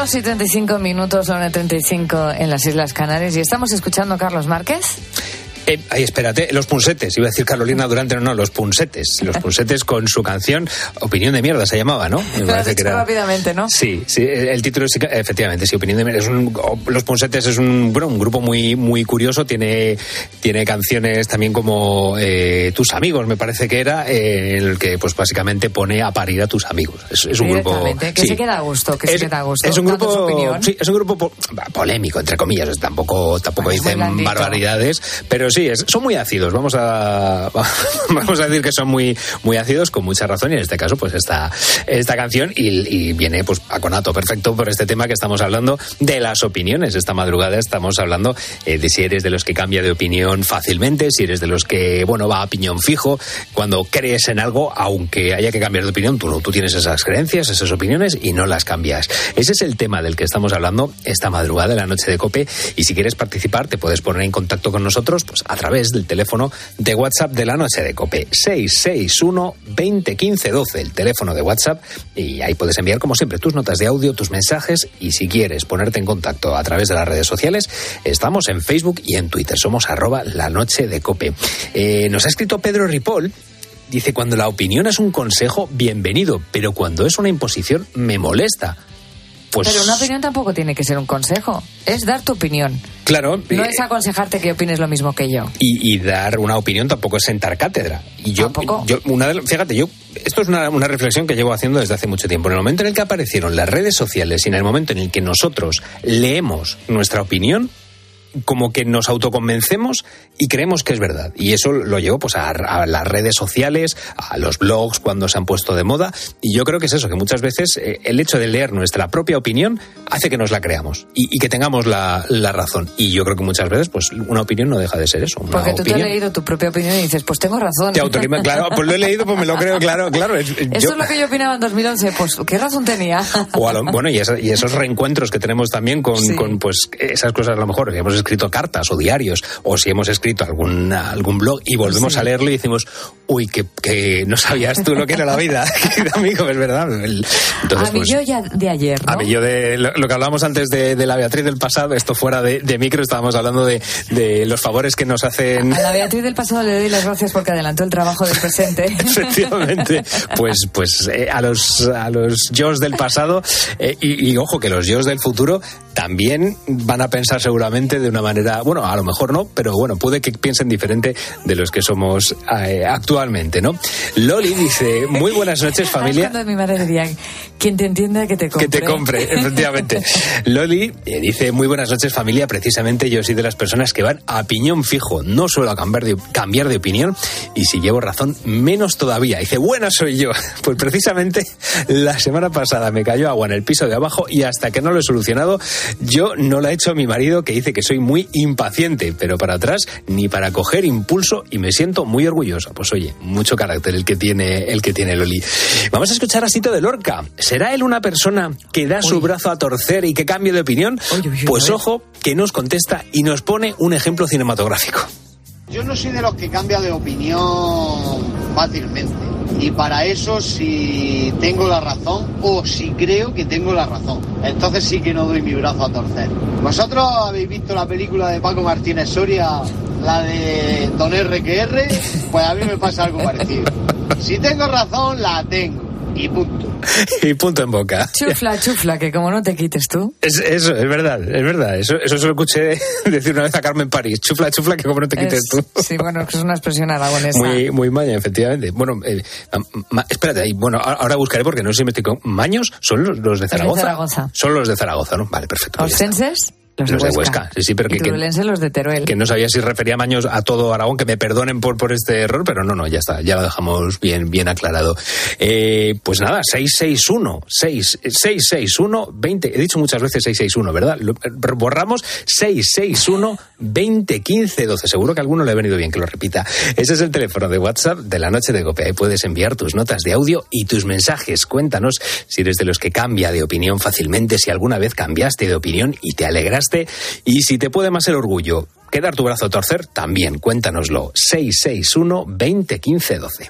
dos y treinta y cinco minutos, la una y treinta y cinco en las Islas Canarias. Y estamos escuchando a Carlos Márquez. Eh, ay, espérate, los Punsetes, iba a decir Carolina Durante, no, no, los Punsetes, los Punsetes con su canción Opinión de Mierda se llamaba, ¿no? Me parece que era... rápidamente, ¿no? Sí, sí, el título es, efectivamente, sí, Opinión de Mierda. Es un, los Punsetes es un, bueno, un grupo muy, muy curioso, tiene, tiene canciones también como eh, Tus Amigos, me parece que era, eh, en el que pues básicamente pone a parir a tus amigos. Es, es un grupo... Que sí. se queda a gusto, que es, se queda a gusto. Es un grupo, sí, es un grupo po, polémico, entre comillas, tampoco, tampoco bueno, dicen barbaridades, pero sí, es, son muy ácidos, vamos a vamos a decir que son muy muy ácidos, con mucha razón, y en este caso pues esta, esta canción y, y viene pues a conato perfecto por este tema que estamos hablando de las opiniones. Esta madrugada estamos hablando eh, de si eres de los que cambia de opinión fácilmente, si eres de los que, bueno, va a piñón fijo cuando crees en algo, aunque haya que cambiar de opinión, tú, tú tienes esas creencias, esas opiniones y no las cambias. Ese es el tema del que estamos hablando esta madrugada en la noche de COPE, y si quieres participar te puedes poner en contacto con nosotros pues a través del teléfono de WhatsApp de la noche de COPE, seis seis uno, veinte, quince, doce, el teléfono de WhatsApp, y ahí puedes enviar como siempre tus notas de audio, tus mensajes, y si quieres ponerte en contacto a través de las redes sociales, estamos en Facebook y en Twitter, somos arroba la noche de COPE. Eh, nos ha escrito Pedro Ripoll. Dice, cuando la opinión es un consejo, bienvenido, pero cuando es una imposición, me molesta. Pues... Pero una opinión tampoco tiene que ser un consejo, es dar tu opinión. Claro. No eh, es aconsejarte que opines lo mismo que yo. Y, y dar una opinión tampoco es sentar cátedra. Y yo, ¿Tampoco? yo una de, fíjate, yo esto es una, una reflexión que llevo haciendo desde hace mucho tiempo. En el momento en el que aparecieron las redes sociales y en el momento en el que nosotros leemos nuestra opinión, como que nos autoconvencemos y creemos que es verdad. Y eso lo llevo pues a, a las redes sociales, a los blogs cuando se han puesto de moda. Y yo creo que es eso, que muchas veces eh, el hecho de leer nuestra propia opinión hace que nos la creamos y, y que tengamos la, la razón. Y yo creo que muchas veces pues una opinión no deja de ser eso. Una Porque tú opinión. te has leído tu propia opinión y dices, pues tengo razón. Te autolima, claro, pues lo he leído, pues me lo creo, claro, claro. Es, Eso yo... es lo que yo opinaba en dos mil once, pues qué razón tenía. O a lo, bueno, y, esa, y esos reencuentros que tenemos también con, sí. con pues esas cosas, a lo mejor, que hemos escrito cartas o diarios, o si hemos escrito algún, algún blog y volvemos sí. a leerlo y decimos, uy, que, que no sabías tú lo que era la vida, amigo, es verdad. Entonces, a mí pues, yo ya de ayer, ¿no? A mí yo de lo, lo que hablábamos antes de, de la Beatriz del pasado, esto fuera de, de micro, estábamos hablando de, de los favores que nos hacen. A la Beatriz del pasado le doy las gracias porque adelantó el trabajo del presente. Efectivamente, pues, pues eh, a los a los yos del pasado eh, y, y ojo que los yos del futuro también van a pensar seguramente de una manera, bueno, a lo mejor no, pero bueno, puede que piensen diferente de los que somos eh, actualmente, ¿no? Loli dice, muy buenas noches, familia. Cuando mi madre diría, quien te entienda que te compre. Que te compre, efectivamente. Loli eh, dice, muy buenas noches, familia. Precisamente yo soy de las personas que van a piñón fijo. No suelo cambiar de, cambiar de opinión, y si llevo razón, menos todavía. Dice, buena soy yo. Pues precisamente la semana pasada me cayó agua en el piso de abajo y hasta que no lo he solucionado, yo no la he hecho a mi marido, que dice que soy muy impaciente, pero para atrás ni para coger impulso, y me siento muy orgullosa. Pues oye, mucho carácter el que tiene el que tiene Loli. Vamos a escuchar a Sito de Lorca. ¿Será él una persona que da uy. su brazo a torcer y que cambie de opinión? Uy, uy, uy, pues ojo, que nos contesta y nos pone un ejemplo cinematográfico. Yo no soy de los que cambia de opinión fácilmente. Y para eso, si tengo la razón o si creo que tengo la razón, entonces sí que no doy mi brazo a torcer. ¿Vosotros habéis visto la película de Paco Martínez Soria, la de Don R que R? Pues a mí me pasa algo parecido. Si tengo razón, la tengo. Y punto. Y punto en boca. Chufla, chufla, que como no te quites tú. Es, eso, es verdad, es verdad. Eso, eso se lo escuché decir una vez a Carmen París. Chufla, chufla, que como no te quites es, tú. Sí, bueno, es una expresión aragonesa. Muy, muy maña, efectivamente. Bueno, eh, ma, espérate, ahí, bueno, ahora buscaré porque no sé si me estoy con... ¿Maños? ¿Son los, los de Zaragoza? De Zaragoza. Son los de Zaragoza, ¿no? Vale, perfecto. ¿Ostenses? Los, los de Huesca. Huesca. Sí, sí, pero que, y turulense los de Teruel. Que no sabía si refería Maños a todo Aragón, que me perdonen por, por este error, pero no, no, ya está, ya lo dejamos bien, bien aclarado. Eh, pues nada, seis seis uno, seis seis uno, veinte, he dicho muchas veces seis seis uno, ¿verdad? Lo, borramos seis seis uno, veinte, quince, doce, seguro que a alguno le ha venido bien que lo repita. Ese es el teléfono de WhatsApp de la noche de COPE. Ahí puedes enviar tus notas de audio y tus mensajes. Cuéntanos si eres de los que cambia de opinión fácilmente, si alguna vez cambiaste de opinión y te alegraste, y si te puede más el orgullo que dar tu brazo a torcer, también cuéntanoslo. seis seis uno, veinte, quince, doce.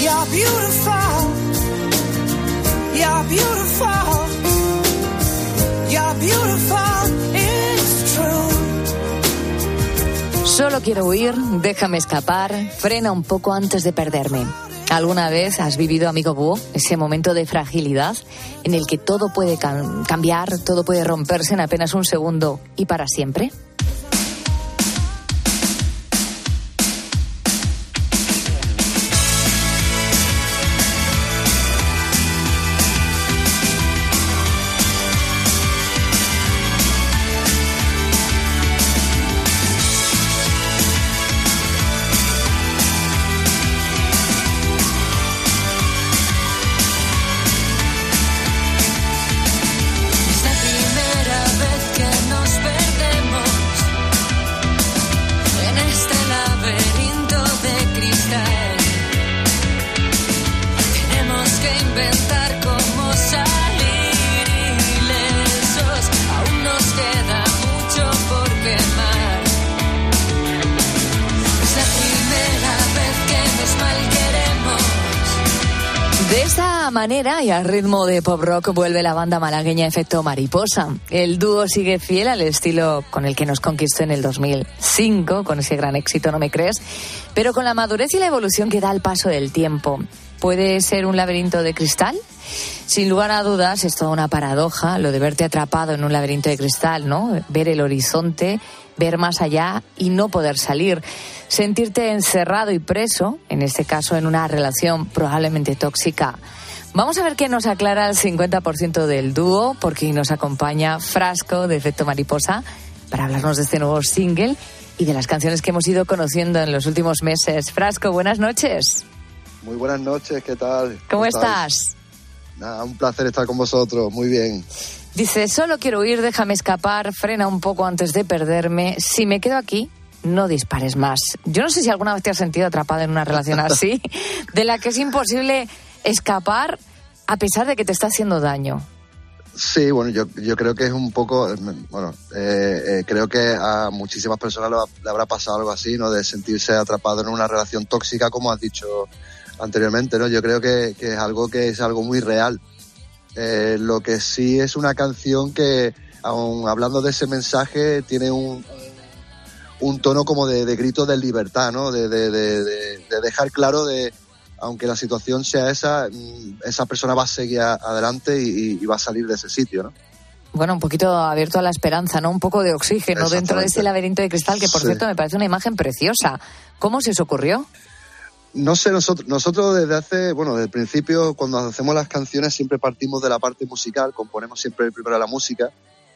You're beautiful. You're beautiful. You're beautiful. It's true. Solo quiero huir, déjame escapar, frena un poco antes de perderme. ¿Alguna vez has vivido, amigo Búho, ese momento de fragilidad en el que todo puede cam- cambiar, todo puede romperse en apenas un segundo y para siempre? Manera y al ritmo de pop rock vuelve la banda malagueña Efecto Mariposa. El dúo sigue fiel al estilo con el que nos conquistó en el dos mil cinco, con ese gran éxito No me crees, pero con la madurez y la evolución que da el paso del tiempo. ¿Puede ser un laberinto de cristal? Sin lugar a dudas, es toda una paradoja lo de verte atrapado en un laberinto de cristal, ¿no? Ver el horizonte, ver más allá y no poder salir. Sentirte encerrado y preso, en este caso en una relación probablemente tóxica. Vamos a ver qué nos aclara el cincuenta por ciento del dúo, porque nos acompaña Frasco de Efecto Mariposa para hablarnos de este nuevo single y de las canciones que hemos ido conociendo en los últimos meses. Frasco, buenas noches. Muy buenas noches, ¿qué tal? ¿Cómo, ¿Cómo estás? Nada, un placer estar con vosotros, muy bien. Dice, solo quiero huir, déjame escapar, frena un poco antes de perderme. Si me quedo aquí, no dispares más. Yo no sé si alguna vez te has sentido atrapado en una relación así, de la que es imposible escapar a pesar de que te está haciendo daño. Sí, bueno, yo, yo creo que es un poco, bueno, eh, eh, creo que a muchísimas personas le, le habrá pasado algo así, ¿no? De sentirse atrapado en una relación tóxica, como has dicho anteriormente, ¿no? Yo creo que, que es algo que es algo muy real. Eh, lo que sí es una canción que, aun hablando de ese mensaje, tiene un, un tono como de, de grito de libertad, ¿no? De, de, de, de, de dejar claro de, aunque la situación sea esa, esa persona va a seguir adelante y, y va a salir de ese sitio, ¿no? Bueno, un poquito abierto a la esperanza, ¿no? Un poco de oxígeno dentro de ese laberinto de cristal, que por sí. cierto me parece una imagen preciosa. ¿Cómo se os ocurrió? No sé, nosotros, nosotros desde hace, bueno, desde el principio, cuando hacemos las canciones siempre partimos de la parte musical, componemos siempre primero la música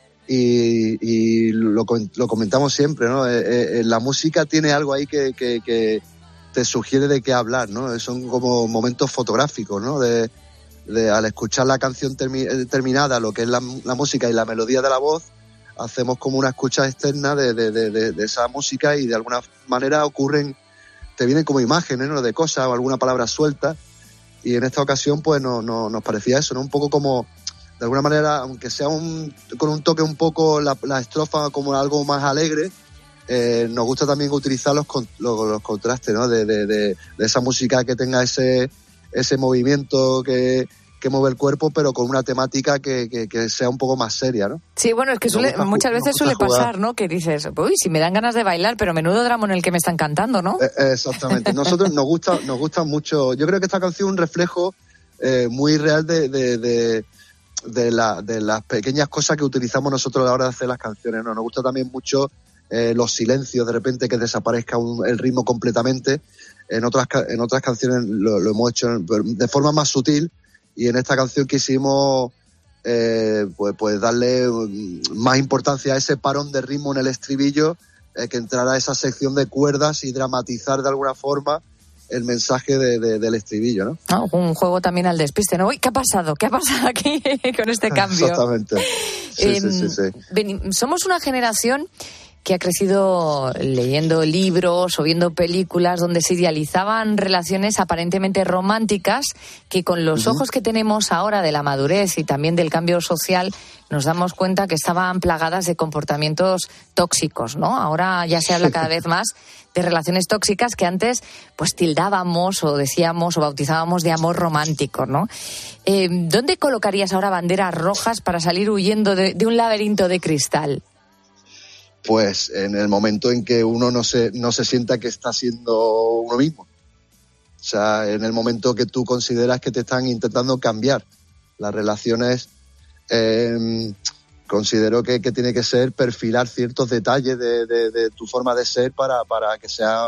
y, y lo, lo comentamos siempre, ¿no? Eh, eh, la música tiene algo ahí que, que, que te sugiere de qué hablar, ¿no? Son como momentos fotográficos, ¿no? De, de al escuchar la canción termi- terminada, lo que es la, la música y la melodía de la voz, hacemos como una escucha externa de, de, de, de, de esa música y de alguna manera ocurren, te vienen como imágenes, ¿no? De cosas o alguna palabra suelta, y en esta ocasión pues no, no, nos parecía eso, ¿no? Un poco como, de alguna manera, aunque sea un, con un toque un poco la, la estrofa como algo más alegre, eh, nos gusta también utilizar los, los, los contrastes, ¿no? De, de, de, de esa música que tenga ese, ese movimiento que, que mueve el cuerpo, pero con una temática que, que, que sea un poco más seria, ¿no? Sí, bueno, es que suele, gusta, muchas veces suele jugar. pasar, ¿no? Que dices, uy, si me dan ganas de bailar, pero menudo drama en el que me están cantando, ¿no? Eh, exactamente. Nosotros nos gusta, nos gusta mucho. Yo creo que esta canción es un reflejo eh, muy real de, de, de, de, la, de las pequeñas cosas que utilizamos nosotros a la hora de hacer las canciones, ¿no? Nos gusta también mucho eh, los silencios, de repente que desaparezca un, el ritmo completamente. En otras, en otras canciones lo, lo hemos hecho de forma más sutil. Y en esta canción quisimos eh, pues, pues darle más importancia a ese parón de ritmo en el estribillo, eh, que entrara esa sección de cuerdas y dramatizar de alguna forma el mensaje de, de, del estribillo, ¿no? Oh, un juego también al despiste, ¿no? Uy, ¿qué ha pasado? ¿Qué ha pasado aquí con este cambio? Exactamente. Sí, eh, sí, sí, sí. Ven, somos una generación que ha crecido leyendo libros o viendo películas donde se idealizaban relaciones aparentemente románticas que con los uh-huh. ojos que tenemos ahora de la madurez y también del cambio social nos damos cuenta que estaban plagadas de comportamientos tóxicos, ¿no? Ahora ya se habla cada vez más de relaciones tóxicas que antes pues tildábamos o decíamos o bautizábamos de amor romántico, ¿no? Eh, ¿Dónde colocarías ahora banderas rojas para salir huyendo de, de un laberinto de cristal? Pues en el momento en que uno no se, no se sienta que está siendo uno mismo. O sea, en el momento que tú consideras que te están intentando cambiar. Las relaciones, eh, considero que, que tiene que ser perfilar ciertos detalles de, de, de tu forma de ser para, para que sea...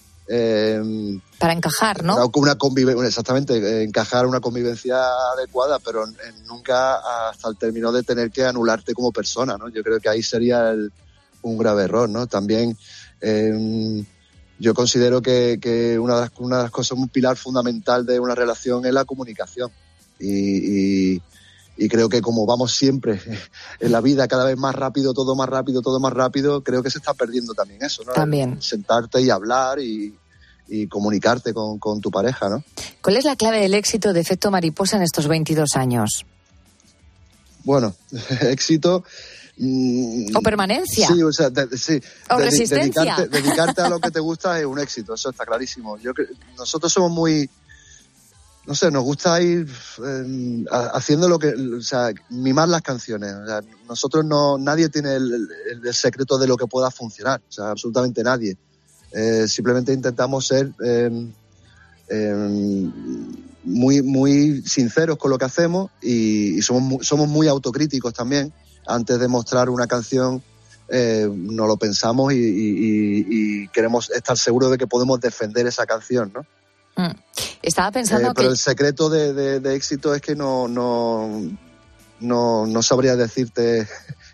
Eh, para encajar, ¿no? Una, una convivencia, exactamente, eh, encajar una convivencia adecuada, pero en, en nunca hasta el término de tener que anularte como persona, ¿no? Yo creo que ahí sería el... un grave error, ¿no? También eh, yo considero que, que una, de las, una de las cosas, un pilar fundamental de una relación es la comunicación. Y, y, y creo que como vamos siempre en la vida cada vez más rápido, todo más rápido, todo más rápido, creo que se está perdiendo también eso, ¿no? También. El sentarte y hablar y, y comunicarte con, con tu pareja, ¿no? ¿Cuál es la clave del éxito de Efecto Mariposa en estos veintidós años? Bueno, éxito... O permanencia. Sí, o sea, de, sí. O de, resistencia. Dedicarte, dedicarte a lo que te gusta es un éxito, eso está clarísimo. Yo nosotros somos muy, no sé, nos gusta ir eh, haciendo lo que, o sea, mimar las canciones. O sea, nosotros no, nadie tiene el, el, el secreto de lo que pueda funcionar, o sea, absolutamente nadie. Eh, simplemente intentamos ser eh, eh, muy, muy sinceros con lo que hacemos y, y somos, muy, somos muy autocríticos también. Antes de mostrar una canción, eh, nos lo pensamos y, y, y queremos estar seguros de que podemos defender esa canción, ¿no? Mm. Estaba pensando eh, que... Pero el secreto de, de, de éxito es que no, no, no, no sabría decirte...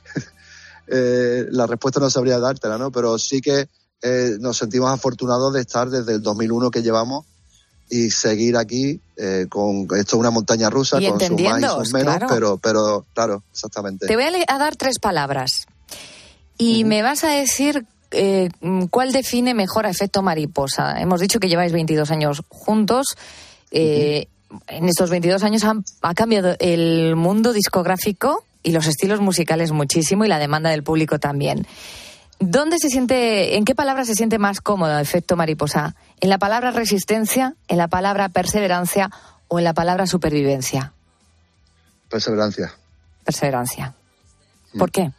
eh, la respuesta no sabría dártela, ¿no? Pero sí que eh, nos sentimos afortunados de estar desde el dos mil uno que llevamos y seguir aquí eh, con esto es una montaña rusa, y con sus más y sus menos, claro. pero, pero claro, exactamente. Te voy a, le- a dar tres palabras y uh-huh. me vas a decir eh, cuál define mejor a Efecto Mariposa. Hemos dicho que lleváis veintidós años juntos. Eh, uh-huh. En estos veintidós años han, ha cambiado el mundo discográfico y los estilos musicales muchísimo y la demanda del público también. ¿Dónde se siente, en qué palabra se siente más cómodo Efecto Mariposa? ¿En la palabra resistencia, en la palabra perseverancia o en la palabra supervivencia? Perseverancia. Perseverancia. ¿Por qué?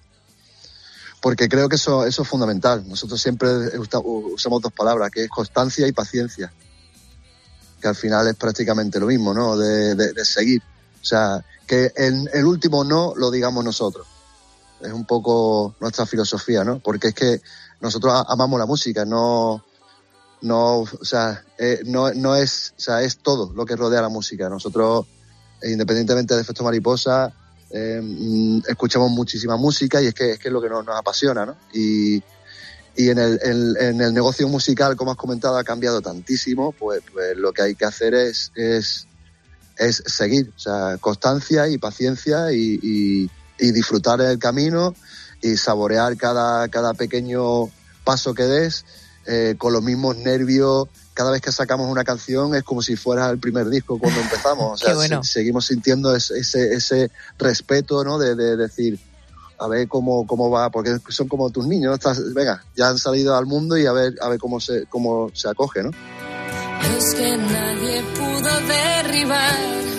Porque creo que eso, eso es fundamental. Nosotros siempre usamos dos palabras, que es constancia y paciencia. Que al final es prácticamente lo mismo, ¿no? De, de, de seguir. O sea, que el, el último no lo digamos nosotros. Es un poco nuestra filosofía, ¿no? Porque es que nosotros amamos la música, no, no, o sea, eh, no, no es, o sea, es todo lo que rodea la música. Nosotros, independientemente de Efecto Mariposa, eh, escuchamos muchísima música y es que es que es lo que nos, nos apasiona, ¿no? Y, y en el, en, en el negocio musical, como has comentado, ha cambiado tantísimo, pues, pues lo que hay que hacer es, es, es seguir, o sea, constancia y paciencia y, y y disfrutar el camino y saborear cada, cada pequeño paso que des eh, con los mismos nervios. Cada vez que sacamos una canción es como si fuera el primer disco cuando empezamos. O sea, bueno. se, seguimos sintiendo ese, ese, ese respeto, ¿no? De, de decir, a ver cómo, cómo va, porque son como tus niños, ¿no? Estás, venga, ya han salido al mundo y a ver, a ver cómo se, cómo se acoge, ¿no? Los que nadie pudo derribar,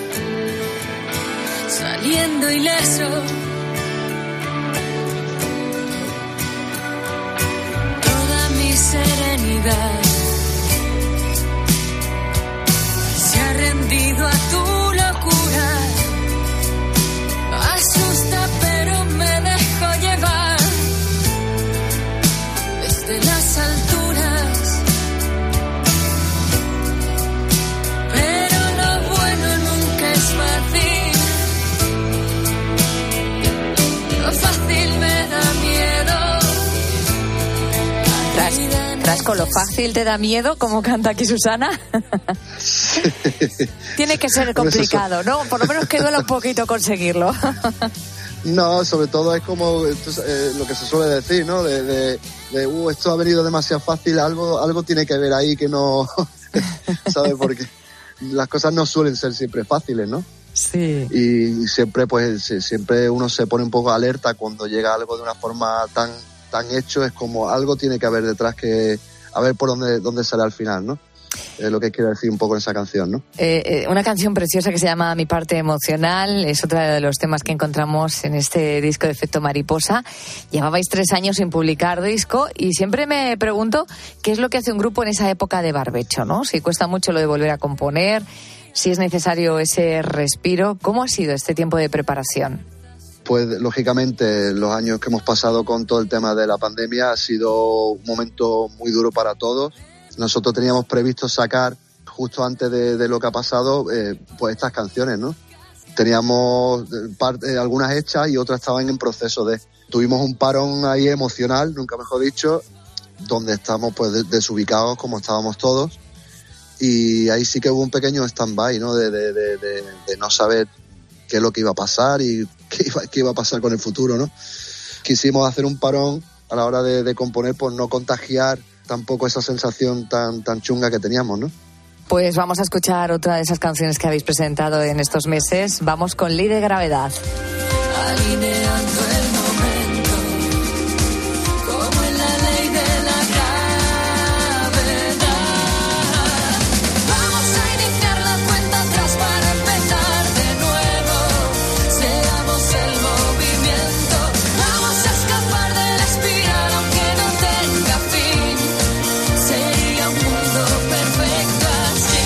saliendo ileso. Serenidad se ha rendido a tu locura. Asusta, pero me dejo llevar desde las alturas. Pero lo bueno nunca es fácil. Lo fácil me da miedo. Tras, tras con lo fácil te da miedo, como canta aquí Susana. Tiene que ser complicado, ¿no? Por lo menos que duela un poquito conseguirlo. No, sobre todo es como esto es, eh, lo que se suele decir, ¿no? De, de, de uh, esto ha venido demasiado fácil, algo algo tiene que ver ahí que no, ¿sabes? Porque las cosas no suelen ser siempre fáciles, ¿no? Sí. Y siempre, pues, siempre uno se pone un poco alerta cuando llega algo de una forma tan, tan hecho, es como algo tiene que haber detrás que, a ver por dónde, dónde sale al final, ¿no? Es lo que quiero decir un poco en esa canción, ¿no? Eh, eh, una canción preciosa que se llama Mi parte emocional, es otro de los temas que encontramos en este disco de Efecto Mariposa. Llevabais tres años sin publicar disco y siempre me pregunto qué es lo que hace un grupo en esa época de barbecho, ¿no? Si cuesta mucho lo de volver a componer, si es necesario ese respiro. ¿Cómo ha sido este tiempo de preparación? Pues lógicamente los años que hemos pasado con todo el tema de la pandemia ha sido un momento muy duro para todos. Nosotros teníamos previsto sacar, justo antes de, de lo que ha pasado, eh, pues estas canciones, ¿no? Teníamos parte, algunas hechas y otras estaban en proceso de... Tuvimos un parón ahí emocional, nunca mejor dicho, donde estamos pues desubicados como estábamos todos. Y ahí sí que hubo un pequeño stand-by, ¿no? De, de, de, de, de no saber qué es lo que iba a pasar y qué iba, qué iba a pasar con el futuro, ¿no? Quisimos hacer un parón a la hora de, de componer por no contagiar tampoco esa sensación tan, tan chunga que teníamos, ¿no? Pues vamos a escuchar otra de esas canciones que habéis presentado en estos meses. Vamos con Ley de Gravedad. Alineando el momento, como en la ley de la gravedad. Vamos a iniciar la cuenta atrás para empezar de nuevo. Seamos el movimiento, vamos a escapar de la espiral aunque no tenga fin. Sería un mundo perfecto así.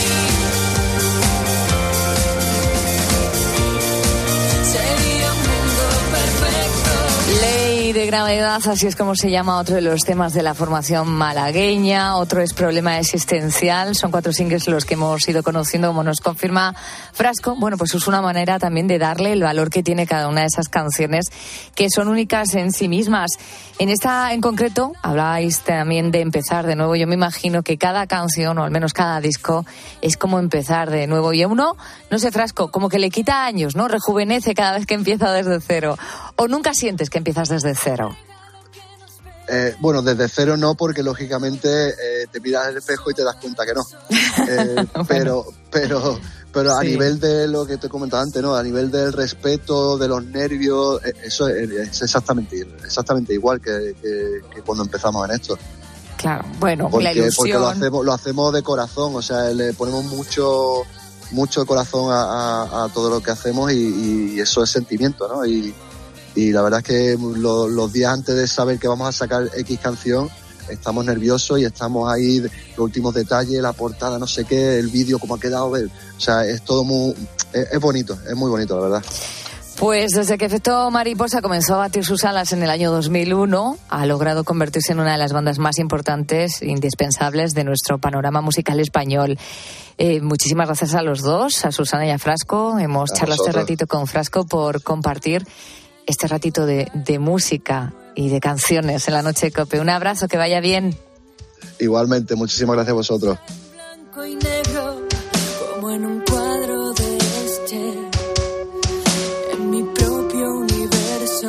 Sería un mundo perfecto. Ley de Gravedad, así es como se llama otro de los temas de la formación malagueña. Otro es Problema Existencial. Son cuatro singles los que hemos ido conociendo, como nos confirma Frasco. Bueno, pues es una manera también de darle el valor que tiene cada una de esas canciones, que son únicas en sí mismas. En esta en concreto, hablabais también de empezar de nuevo. Yo me imagino que cada canción, o al menos cada disco, es como empezar de nuevo. Y a uno, no sé, Frasco, como que le quita años, ¿no? Rejuvenece cada vez que empieza desde cero. ¿O nunca sientes que empiezas desde cero? Eh, bueno, desde cero no, porque lógicamente eh, te miras al espejo y te das cuenta que no. Eh, bueno. Pero, pero, pero a sí. nivel de lo que te comentaba antes, ¿no? A nivel del respeto, de los nervios, eh, eso es, es exactamente, exactamente igual que, que, que cuando empezamos en esto. Claro, bueno, porque, la ilusión. Porque lo hacemos, lo hacemos de corazón, o sea, le ponemos mucho, mucho corazón a, a, a todo lo que hacemos y, y eso es sentimiento, ¿no? Y, Y la verdad es que lo, los días antes de saber que vamos a sacar X canción, estamos nerviosos y estamos ahí, los últimos detalles, la portada, no sé qué, el vídeo, cómo ha quedado. O sea, es todo muy... Es, es bonito, es muy bonito, la verdad. Pues desde que Efecto Mariposa comenzó a batir sus alas en el año dos mil uno, ha logrado convertirse en una de las bandas más importantes, indispensables de nuestro panorama musical español. Eh, muchísimas gracias a los dos, a Susana y a Frasco. Hemos a charlado nosotros. Este ratito con Frasco por compartir este ratito de, de música y de canciones en la noche de COPE. Un abrazo, que vaya bien. Igualmente, muchísimas gracias a vosotros. Blanco y negro, como en un cuadro de este, en mi propio universo.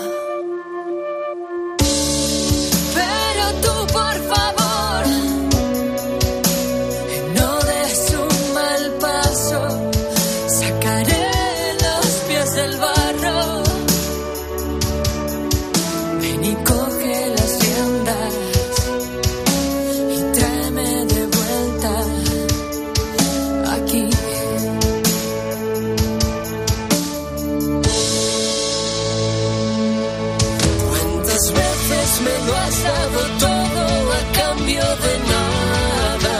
Pero tú, por favor, no des un mal paso. Sacaré los pies del barro. Y coge las riendas y tráeme de vuelta aquí. ¿Cuántas veces me lo has dado todo a cambio de nada?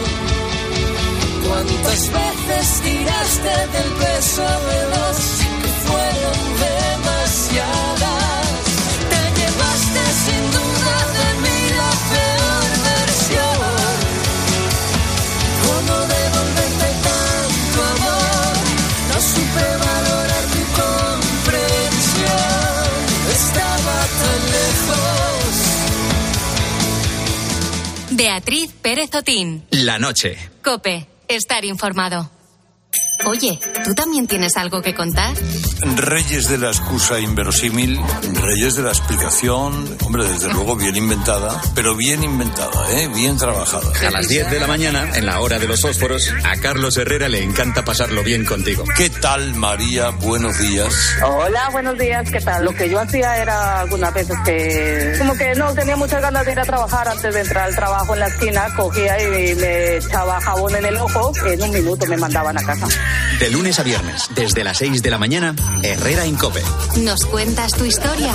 ¿Cuántas veces tiraste del beso de dos que fueron demasiadas? Sin duda de mí la peor versión. ¿Cómo devolverte tanto amor? No supe valorar tu comprensión. Estaba tan lejos. Beatriz Pérez Otín. La noche. COPE. Estar informado. Oye, ¿tú también tienes algo que contar? Reyes de la excusa inverosímil, reyes de la explicación, hombre, desde luego bien inventada, pero bien inventada, ¿eh? Bien trabajada. A las diez de la mañana, en la hora de los fósforos, a Carlos Herrera le encanta pasarlo bien contigo. ¿Qué tal, María? Buenos días. Hola, buenos días, ¿qué tal? Lo que yo hacía era algunas veces que como que no tenía muchas ganas de ir a trabajar antes de entrar al trabajo en la esquina, cogía y me echaba jabón en el ojo, en un minuto me mandaban a casa. De lunes a viernes, desde las seis de la mañana, Herrera en COPE. ¿Nos cuentas tu historia?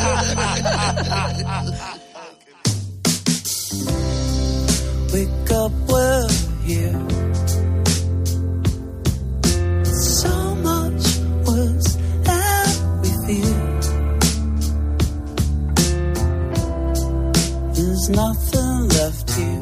Wake up, we're here. So much was that we feel. There's nothing left here.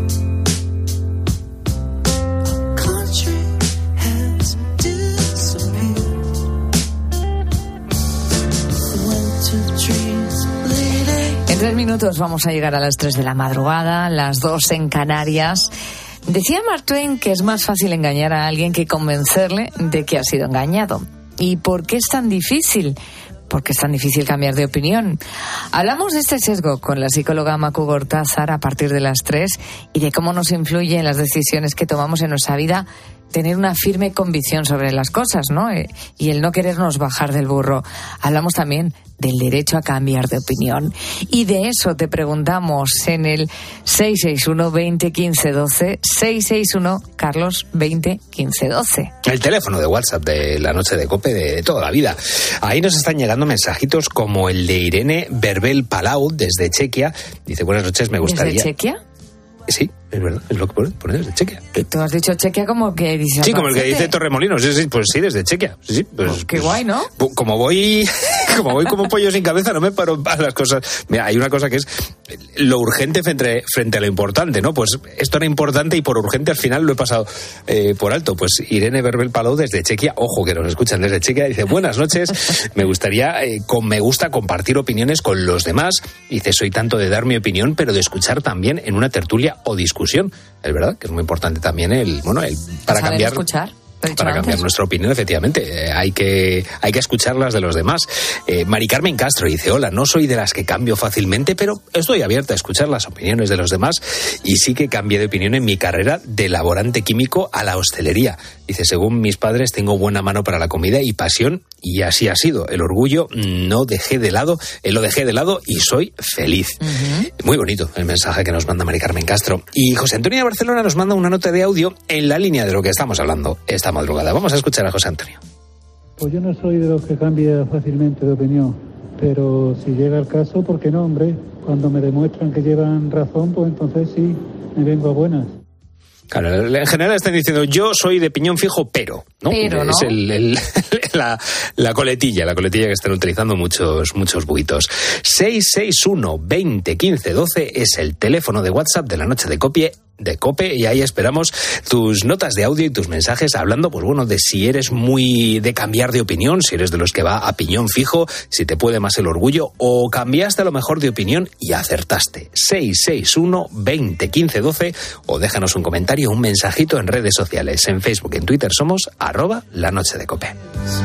En tres minutos vamos a llegar a las tres de la madrugada, las dos en Canarias. Decía Mark Twain que es más fácil engañar a alguien que convencerle de que ha sido engañado. ¿Y por qué es tan difícil? Porque es tan difícil cambiar de opinión. Hablamos de este sesgo con la psicóloga Macu Gortázar a partir de las tres y de cómo nos influye en las decisiones que tomamos en nuestra vida tener una firme convicción sobre las cosas, ¿no? Y el no querernos bajar del burro. Hablamos también del derecho a cambiar de opinión. Y de eso te preguntamos en el seis seis uno, veinte, quince, doce, seis seis uno, Carlos, veinte, quince, doce. El teléfono de WhatsApp de la noche de COPE de toda la vida. Ahí nos están llegando mensajitos como el de Irene Verbel Palau desde Chequia. Dice, buenas noches, me gustaría... ¿Desde Chequia? Sí, es verdad, es lo que pone, pone desde Chequia. Tú has dicho Chequia como que dice... Sí, como el que dice Torremolinos, sí, sí, pues sí, desde Chequia. Sí, sí, pues, pues qué guay, ¿no? Como voy, como voy como pollo sin cabeza, no me paro a las cosas. Mira, hay una cosa que es lo urgente frente, frente a lo importante, ¿no? Pues esto era importante y por urgente al final lo he pasado eh, por alto. Pues Irene Verbel Palau desde Chequia, ojo que nos escuchan desde Chequia, dice, buenas noches, me gustaría, eh, con, me gusta compartir opiniones con los demás. Dice, soy tanto de dar mi opinión, pero de escuchar también en una tertulia o discusión. Es verdad que es muy importante también el, bueno, el para Saber cambiar escuchar. Para cambiar nuestra opinión, efectivamente, eh, hay que hay que escuchar las de los demás. Eh, Mari Carmen Castro dice, hola, no soy de las que cambio fácilmente, pero estoy abierta a escuchar las opiniones de los demás y sí que cambié de opinión en mi carrera de laborante químico a la hostelería. Dice, según mis padres, tengo buena mano para la comida y pasión, y así ha sido. El orgullo no dejé de lado, eh, lo dejé de lado y soy feliz. Uh-huh. Muy bonito el mensaje que nos manda Mari Carmen Castro. Y José Antonio de Barcelona nos manda una nota de audio en la línea de lo que estamos hablando esta madrugada. Vamos a escuchar a José Antonio. Pues yo no soy de los que cambia fácilmente de opinión, pero si llega el caso, ¿por qué no, hombre? Cuando me demuestran que llevan razón, pues entonces sí, me vengo a buenas. Claro, en general están diciendo, yo soy de piñón fijo, pero, ¿no? Pero, ¿no? Es el, el, la, la coletilla, la coletilla que están utilizando muchos, muchos buitos. seis seis uno, veinte, quince, doce es el teléfono de WhatsApp de la noche de COPE, de COPE, y ahí esperamos tus notas de audio y tus mensajes hablando, pues bueno, de si eres muy de cambiar de opinión, si eres de los que va a piñón fijo, si te puede más el orgullo, o cambiaste a lo mejor de opinión y acertaste. seis seis uno, veinte, quince, doce, o déjanos un comentario, un mensajito en redes sociales. En Facebook, en Twitter somos arroba la noche de COPE.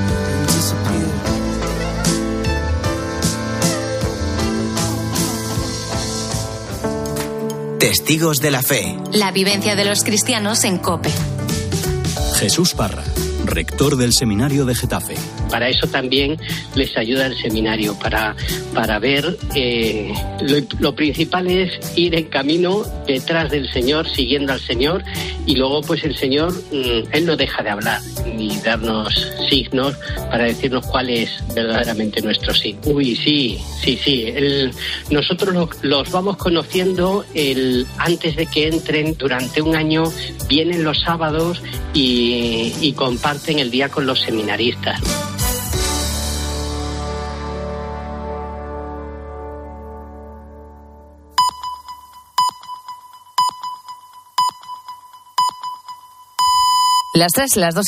Testigos de la Fe. La vivencia de los cristianos en COPE. Jesús Parra, rector del Seminario de Getafe. Para eso también les ayuda el seminario, para, para ver, eh, lo, lo principal es ir en camino detrás del Señor, siguiendo al Señor, y luego pues el Señor, mmm, Él no deja de hablar, ni darnos signos para decirnos cuál es verdaderamente nuestro sí. Uy, sí, sí, sí, el, nosotros los, los vamos conociendo el, antes de que entren durante un año, vienen los sábados y, y comparten el día con los seminaristas. Las tres, las dos